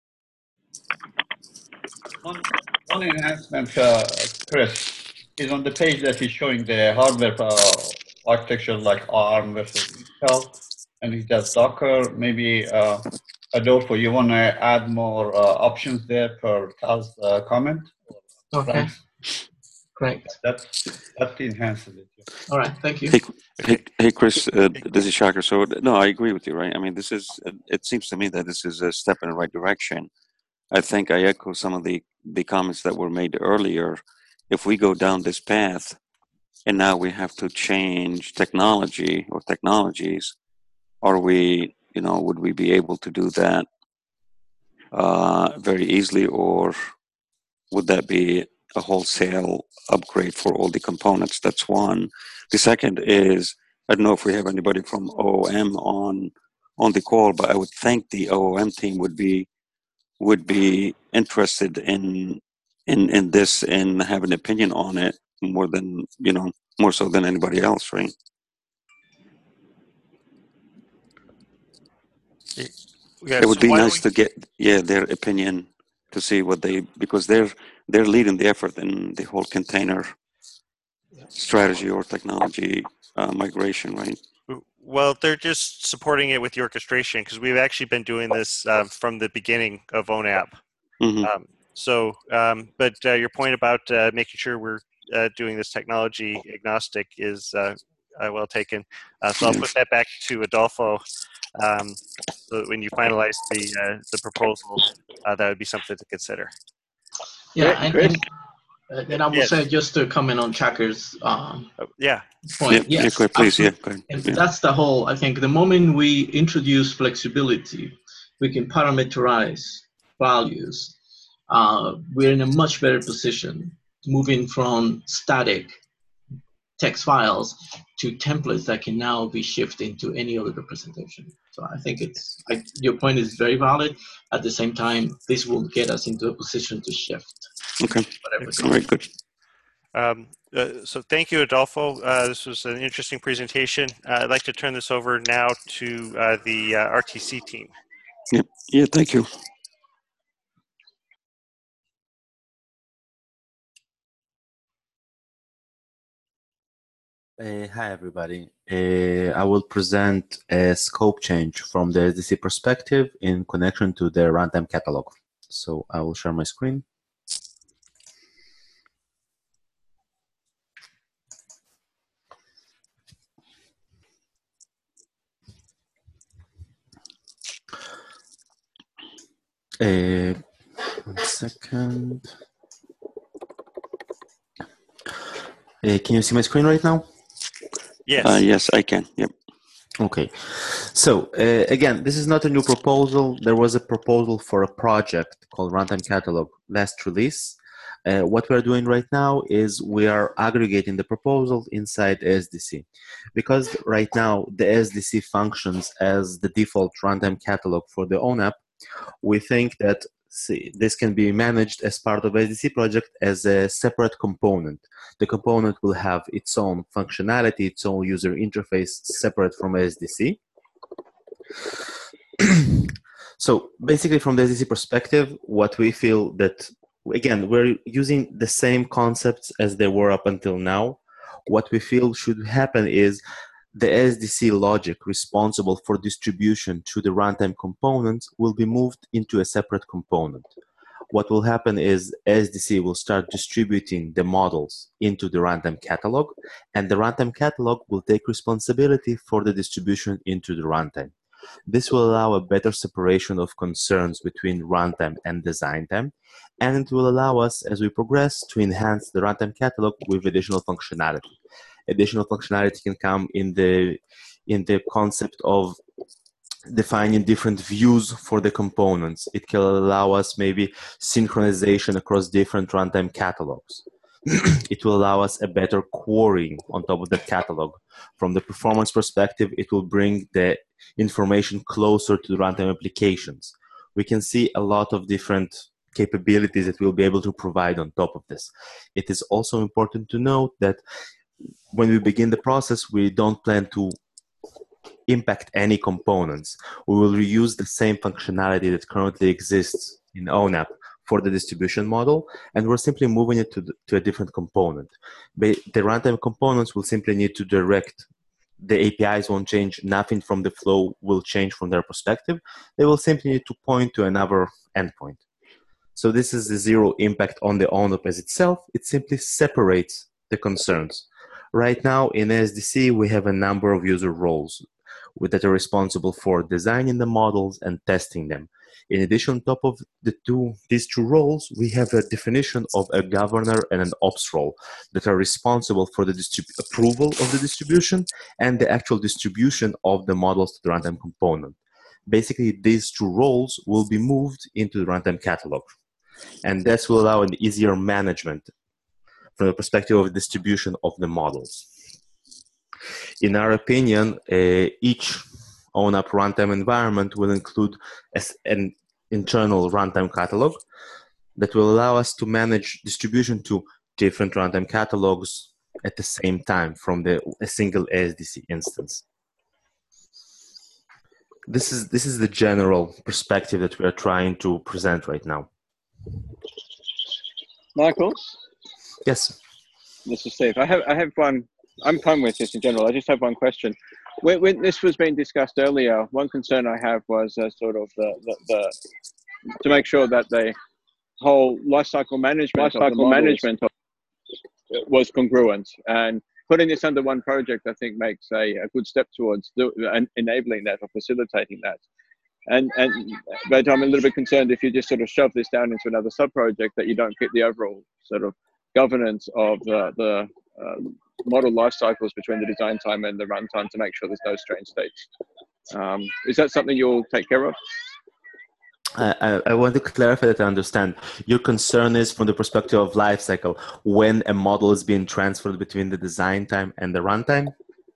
One, one enhancement, uh, Chris, is on the page that is showing the hardware uh, architecture like ARM versus Intel, and it does Docker. Maybe uh, Adolfo, you want to add more uh, options there per Cal's uh, comment? Okay. Great. That's, that enhances it. Yeah. All right, thank you. Hey, hey, hey Chris, uh, this is Shakir. So, no, I agree with you, right? I mean, this is, it seems to me that this is a step in the right direction. I think I echo some of the, the comments that were made earlier. If we go down this path and now we have to change technology or technologies, are we, you know, would we be able to do that uh, very easily, or would that be a wholesale upgrade for all the components? That's one. The second is, I don't know if we have anybody from O O M on on the call, but I would think the O O M team would be would be interested in in in this and have an opinion on it more than, you know, more so than anybody else, right? Yeah, It would so be why don't nice to get, yeah, their opinion, to see what they, because they're they're leading the effort in the whole container strategy or technology uh, migration, right? Well, they're just supporting it with the orchestration because we've actually been doing this uh, from the beginning of O N A P. Mhm. Um, so, um, but uh, your point about uh, making sure we're uh, doing this technology agnostic is uh, uh, well taken. Uh, so I'll Yeah. put that back to Adolfo. Um, so that when you finalize the uh, the proposal, uh, that would be something to consider. Yeah, and, Chris? and, uh, and I will Yes. say just to comment on Chaka's um, Yeah. point. Yeah, yeah, Yes, go ahead, please, yeah, absolutely. go ahead. And Yeah. that's the whole. I think the moment we introduce flexibility, we can parameterize values. Uh, we're in a much better position, moving from static text files to templates that can now be shifted into any other representation. So I think it's I, your point is very valid. At the same time, this will get us into a position to shift. Okay. Whatever All right, good. Um, uh, so thank you, Adolfo. Uh, this was an interesting presentation. Uh, I'd like to turn this over now to uh, the uh, R T C team. Yeah, yeah, thank you. Uh, hi, everybody. Uh, I will present a scope change from the S D C perspective in connection to the runtime catalog. So I will share my screen. Uh, one second. Uh, can you see my screen right now? Yes. Uh, yes, I can. Yep. Okay. So uh, again, this is not a new proposal. There was a proposal for a project called Runtime Catalog last release. Uh, what we're doing right now is we are aggregating the proposal inside S D C. Because right now the S D C functions as the default runtime catalog for the O N A P, we think that see, this can be managed as part of S D C project as a separate component. The component will have its own functionality, its own user interface separate from S D C. So basically from the S D C perspective, what we feel that, again, we're using the same concepts as they were up until now. What we feel should happen is the S D C logic responsible for distribution to the runtime components will be moved into a separate component. What will happen is S D C will start distributing the models into the runtime catalog, and the runtime catalog will take responsibility for the distribution into the runtime. This will allow a better separation of concerns between runtime and design time, and it will allow us, as we progress, to enhance the runtime catalog with additional functionality. Additional functionality can come in the, in the concept of defining different views for the components. It can allow us maybe synchronization across different runtime catalogs. It will allow us a better querying on top of the catalog. From the performance perspective, it will bring the information closer to the runtime applications. We can see a lot of different capabilities that we'll be able to provide on top of this. It is also important to note that when we begin the process, we don't plan to impact any components. We will reuse the same functionality that currently exists in O N A P for the distribution model, and we're simply moving it to, the, to a different component. But the runtime components will simply need to direct. The A P Is won't change, nothing from the flow will change from their perspective. They will simply need to point to another endpoint. So this is the zero impact on the O N A P as itself. It simply separates the concerns. Right now in S D C, we have a number of user roles that are responsible for designing the models and testing them. In addition, on top of the two, these two roles, we have a definition of a governor and an ops role that are responsible for the approval of the distribution and the actual distribution of the models to the runtime component. Basically, these two roles will be moved into the runtime catalog. And this will allow an easier management from the perspective of distribution of the models. In our opinion, uh, each O N A P runtime environment will include a, an, internal runtime catalog that will allow us to manage distribution to different runtime catalogs at the same time from the a single A S D C instance. This is this is the general perspective that we are trying to present right now. Michael? Yes. This is Steve. I have I have one. I'm fine with this in general. I just have one question. When, when this was being discussed earlier, one concern I have was uh, sort of the, the, the to make sure that the whole lifecycle management lifecycle management was congruent, and putting this under one project, I think, makes a, a good step towards do, and enabling that or facilitating that. And and but I'm a little bit concerned if you just sort of shove this down into another sub-project that you don't get the overall sort of governance of the, the uh, model life cycles between the design time and the runtime to make sure there's no strange states. Um, is that something you'll take care of? I, I want to clarify that I understand. Your concern is from the perspective of lifecycle, when a model is being transferred between the design time and the runtime?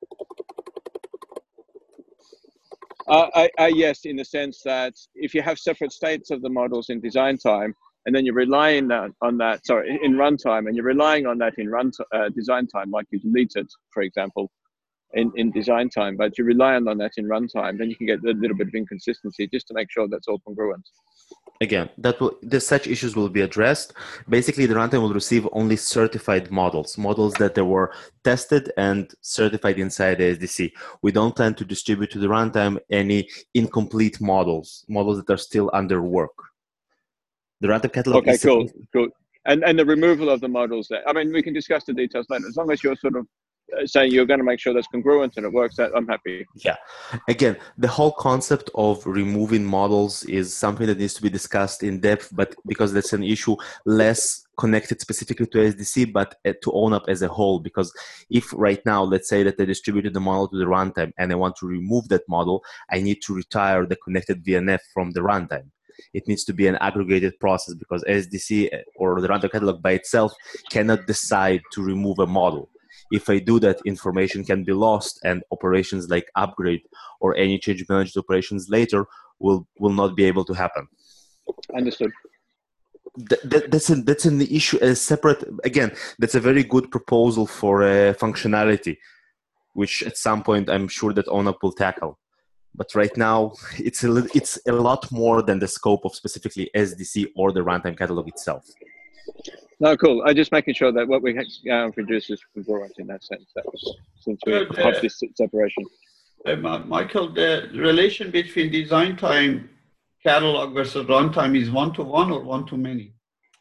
Uh, I, I, yes, in the sense that if you have separate states of the models in design time, and then you're relying on, on that, sorry, in runtime, and you're relying on that in run uh, design time, like you delete it, for example, in, in design time, but you rely on that in runtime, then you can get a little bit of inconsistency just to make sure that's all congruent. Again, that will, the, such issues will be addressed. Basically, the runtime will receive only certified models, models that they were tested and certified inside A S D C. We don't plan to distribute to the runtime any incomplete models, models that are still under work. The runtime catalog okay, is cool, cool. And, and the removal of the models there. I mean, we can discuss the details later. As long as you're sort of saying you're going to make sure that's congruent and it works out, I'm happy. Yeah. Again, the whole concept of removing models is something that needs to be discussed in depth, but because that's an issue less connected specifically to A S D C, but to ONUP as a whole. Because if right now, let's say that I distributed the model to the runtime and I want to remove that model, I need to retire the connected V N F from the runtime. It needs to be an aggregated process because A S D C or the runtime catalog by itself cannot decide to remove a model. If I do that, information can be lost and operations like upgrade or any change managed operations later will, will not be able to happen. Understood. That, that, that's, an, that's an issue as separate. Again, that's a very good proposal for uh, functionality, which at some point I'm sure that ONUP will tackle. But right now, it's a, it's a lot more than the scope of specifically S D C or the runtime catalog itself. No, cool. I'm just making sure that what we uh, produce is congruent in that sense, that was, since we Good, have uh, this separation. Uh, Michael, the relation between design time catalog versus runtime is one-to-one or one-to-many?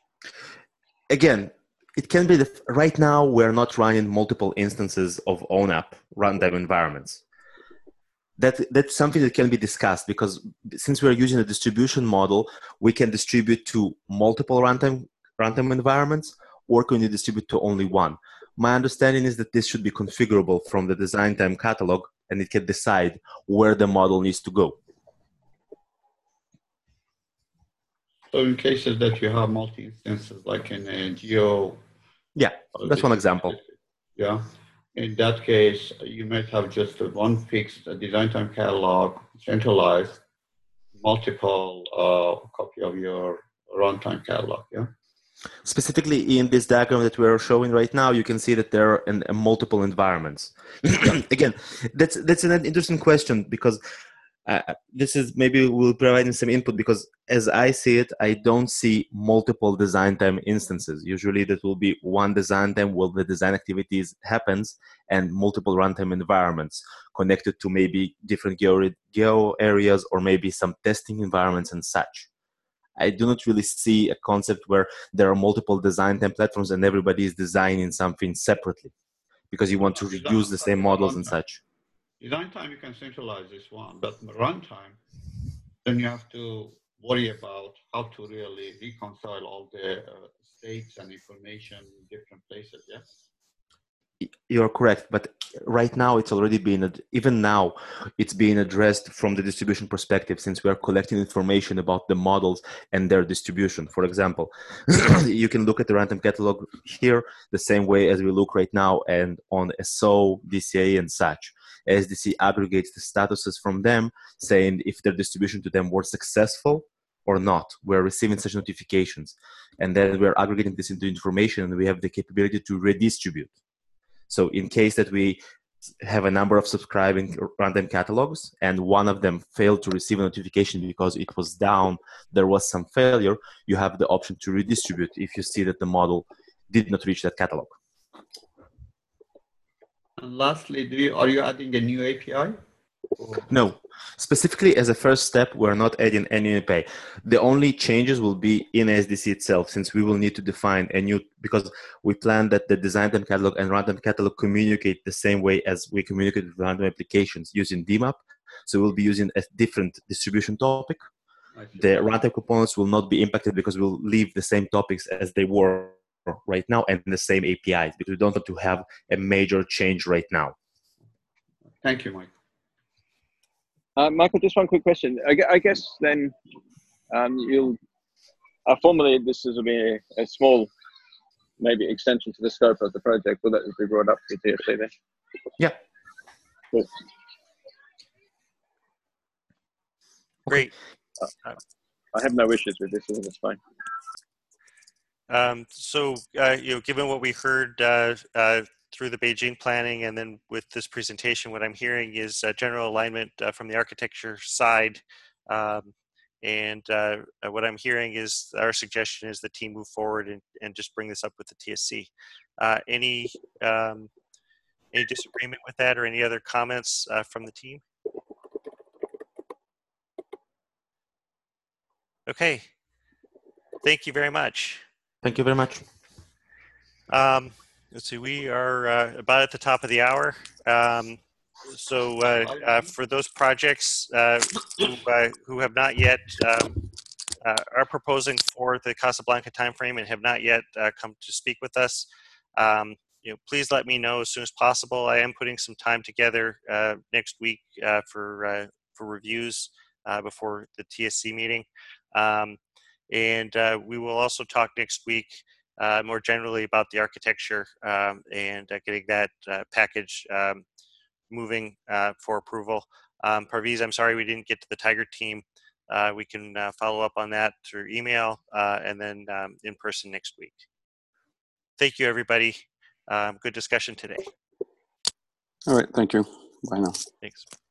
Again, it can be, the, right now we're not running multiple instances of ONUP runtime environments. That, that's something that can be discussed because since we're using a distribution model, we can distribute to multiple runtime runtime environments, or can you distribute to only one? My understanding is that this should be configurable from the design time catalog and it can decide where the model needs to go. So in cases that you have multi-instances, like in a Geo. Yeah, that's one example. Yeah. In that case, you might have just one fixed design time catalog, centralized, multiple uh, copy of your runtime catalog, yeah? Specifically in this diagram that we're showing right now, you can see that there are in, in multiple environments. Again, that's that's an interesting question because uh, this is maybe we'll provide some input because as I see it, I don't see multiple design time instances. Usually that will be one design time where the design activities happens and multiple runtime environments connected to maybe different geo, geo areas or maybe some testing environments and such. I do not really see a concept where there are multiple design time platforms and everybody is designing something separately because you want to reuse the same models and such. Design time, you can centralize this one, but runtime, then you have to worry about how to really reconcile all the uh, states and information in different places, yeah? You're correct, but right now it's already been, even now, it's being addressed from the distribution perspective since we are collecting information about the models and their distribution. For example, you can look at the runtime catalog here the same way as we look right now and on S O, D C A, and such. S D C aggregates the statuses from them, saying if their distribution to them were successful or not. We're receiving such notifications, and then we're aggregating this into information, and we have the capability to redistribute. So in case that we have a number of subscribing runtime catalogs, and one of them failed to receive a notification because it was down, there was some failure, you have the option to redistribute if you see that the model did not reach that catalog. And lastly, do you, are you adding a new A P I? No, specifically as a first step, we're not adding any A P I. The only changes will be in S D C itself, since we will need to define a new, because we plan that the design time catalog and runtime catalog communicate the same way as we communicate with runtime applications using D map. So we'll be using a different distribution topic. The runtime components will not be impacted because we'll leave the same topics as they were right now and the same A P Is, because we don't want to have a major change right now. Thank you, Mike. Uh, Michael, just one quick question. I, gu- I guess then um, you'll uh, formally this is will be a, a small, maybe extension to the scope of the project. Will that be brought up to T F C then? Yeah. Cool. Great. Uh, I have no issues with this. I think it's fine. Um, so, uh, you know, given what we heard uh, uh, through the Beijing planning, and then with this presentation, what I'm hearing is uh, general alignment uh, from the architecture side. Um, and uh, what I'm hearing is our suggestion is the team move forward and, and just bring this up with the T S C. Uh, any, um, any disagreement with that, or any other comments uh, from the team? Okay. Thank you very much. Thank you very much. Um, let's see, we are uh, about at the top of the hour. Um, so uh, uh, for those projects uh, who, uh, who have not yet, um, uh, are proposing for the Casablanca timeframe and have not yet uh, come to speak with us, um, you know, please let me know as soon as possible. I am putting some time together uh, next week uh, for, uh, for reviews uh, before the T S C meeting. Um, and uh, we will also talk next week Uh, more generally about the architecture um, and uh, getting that uh, package um, moving uh, for approval. Um, Parviz, I'm sorry we didn't get to the Tiger team. Uh, we can uh, follow up on that through email uh, and then um, in person next week. Thank you, everybody. Um, good discussion today. All right, thank you. Bye now. Thanks.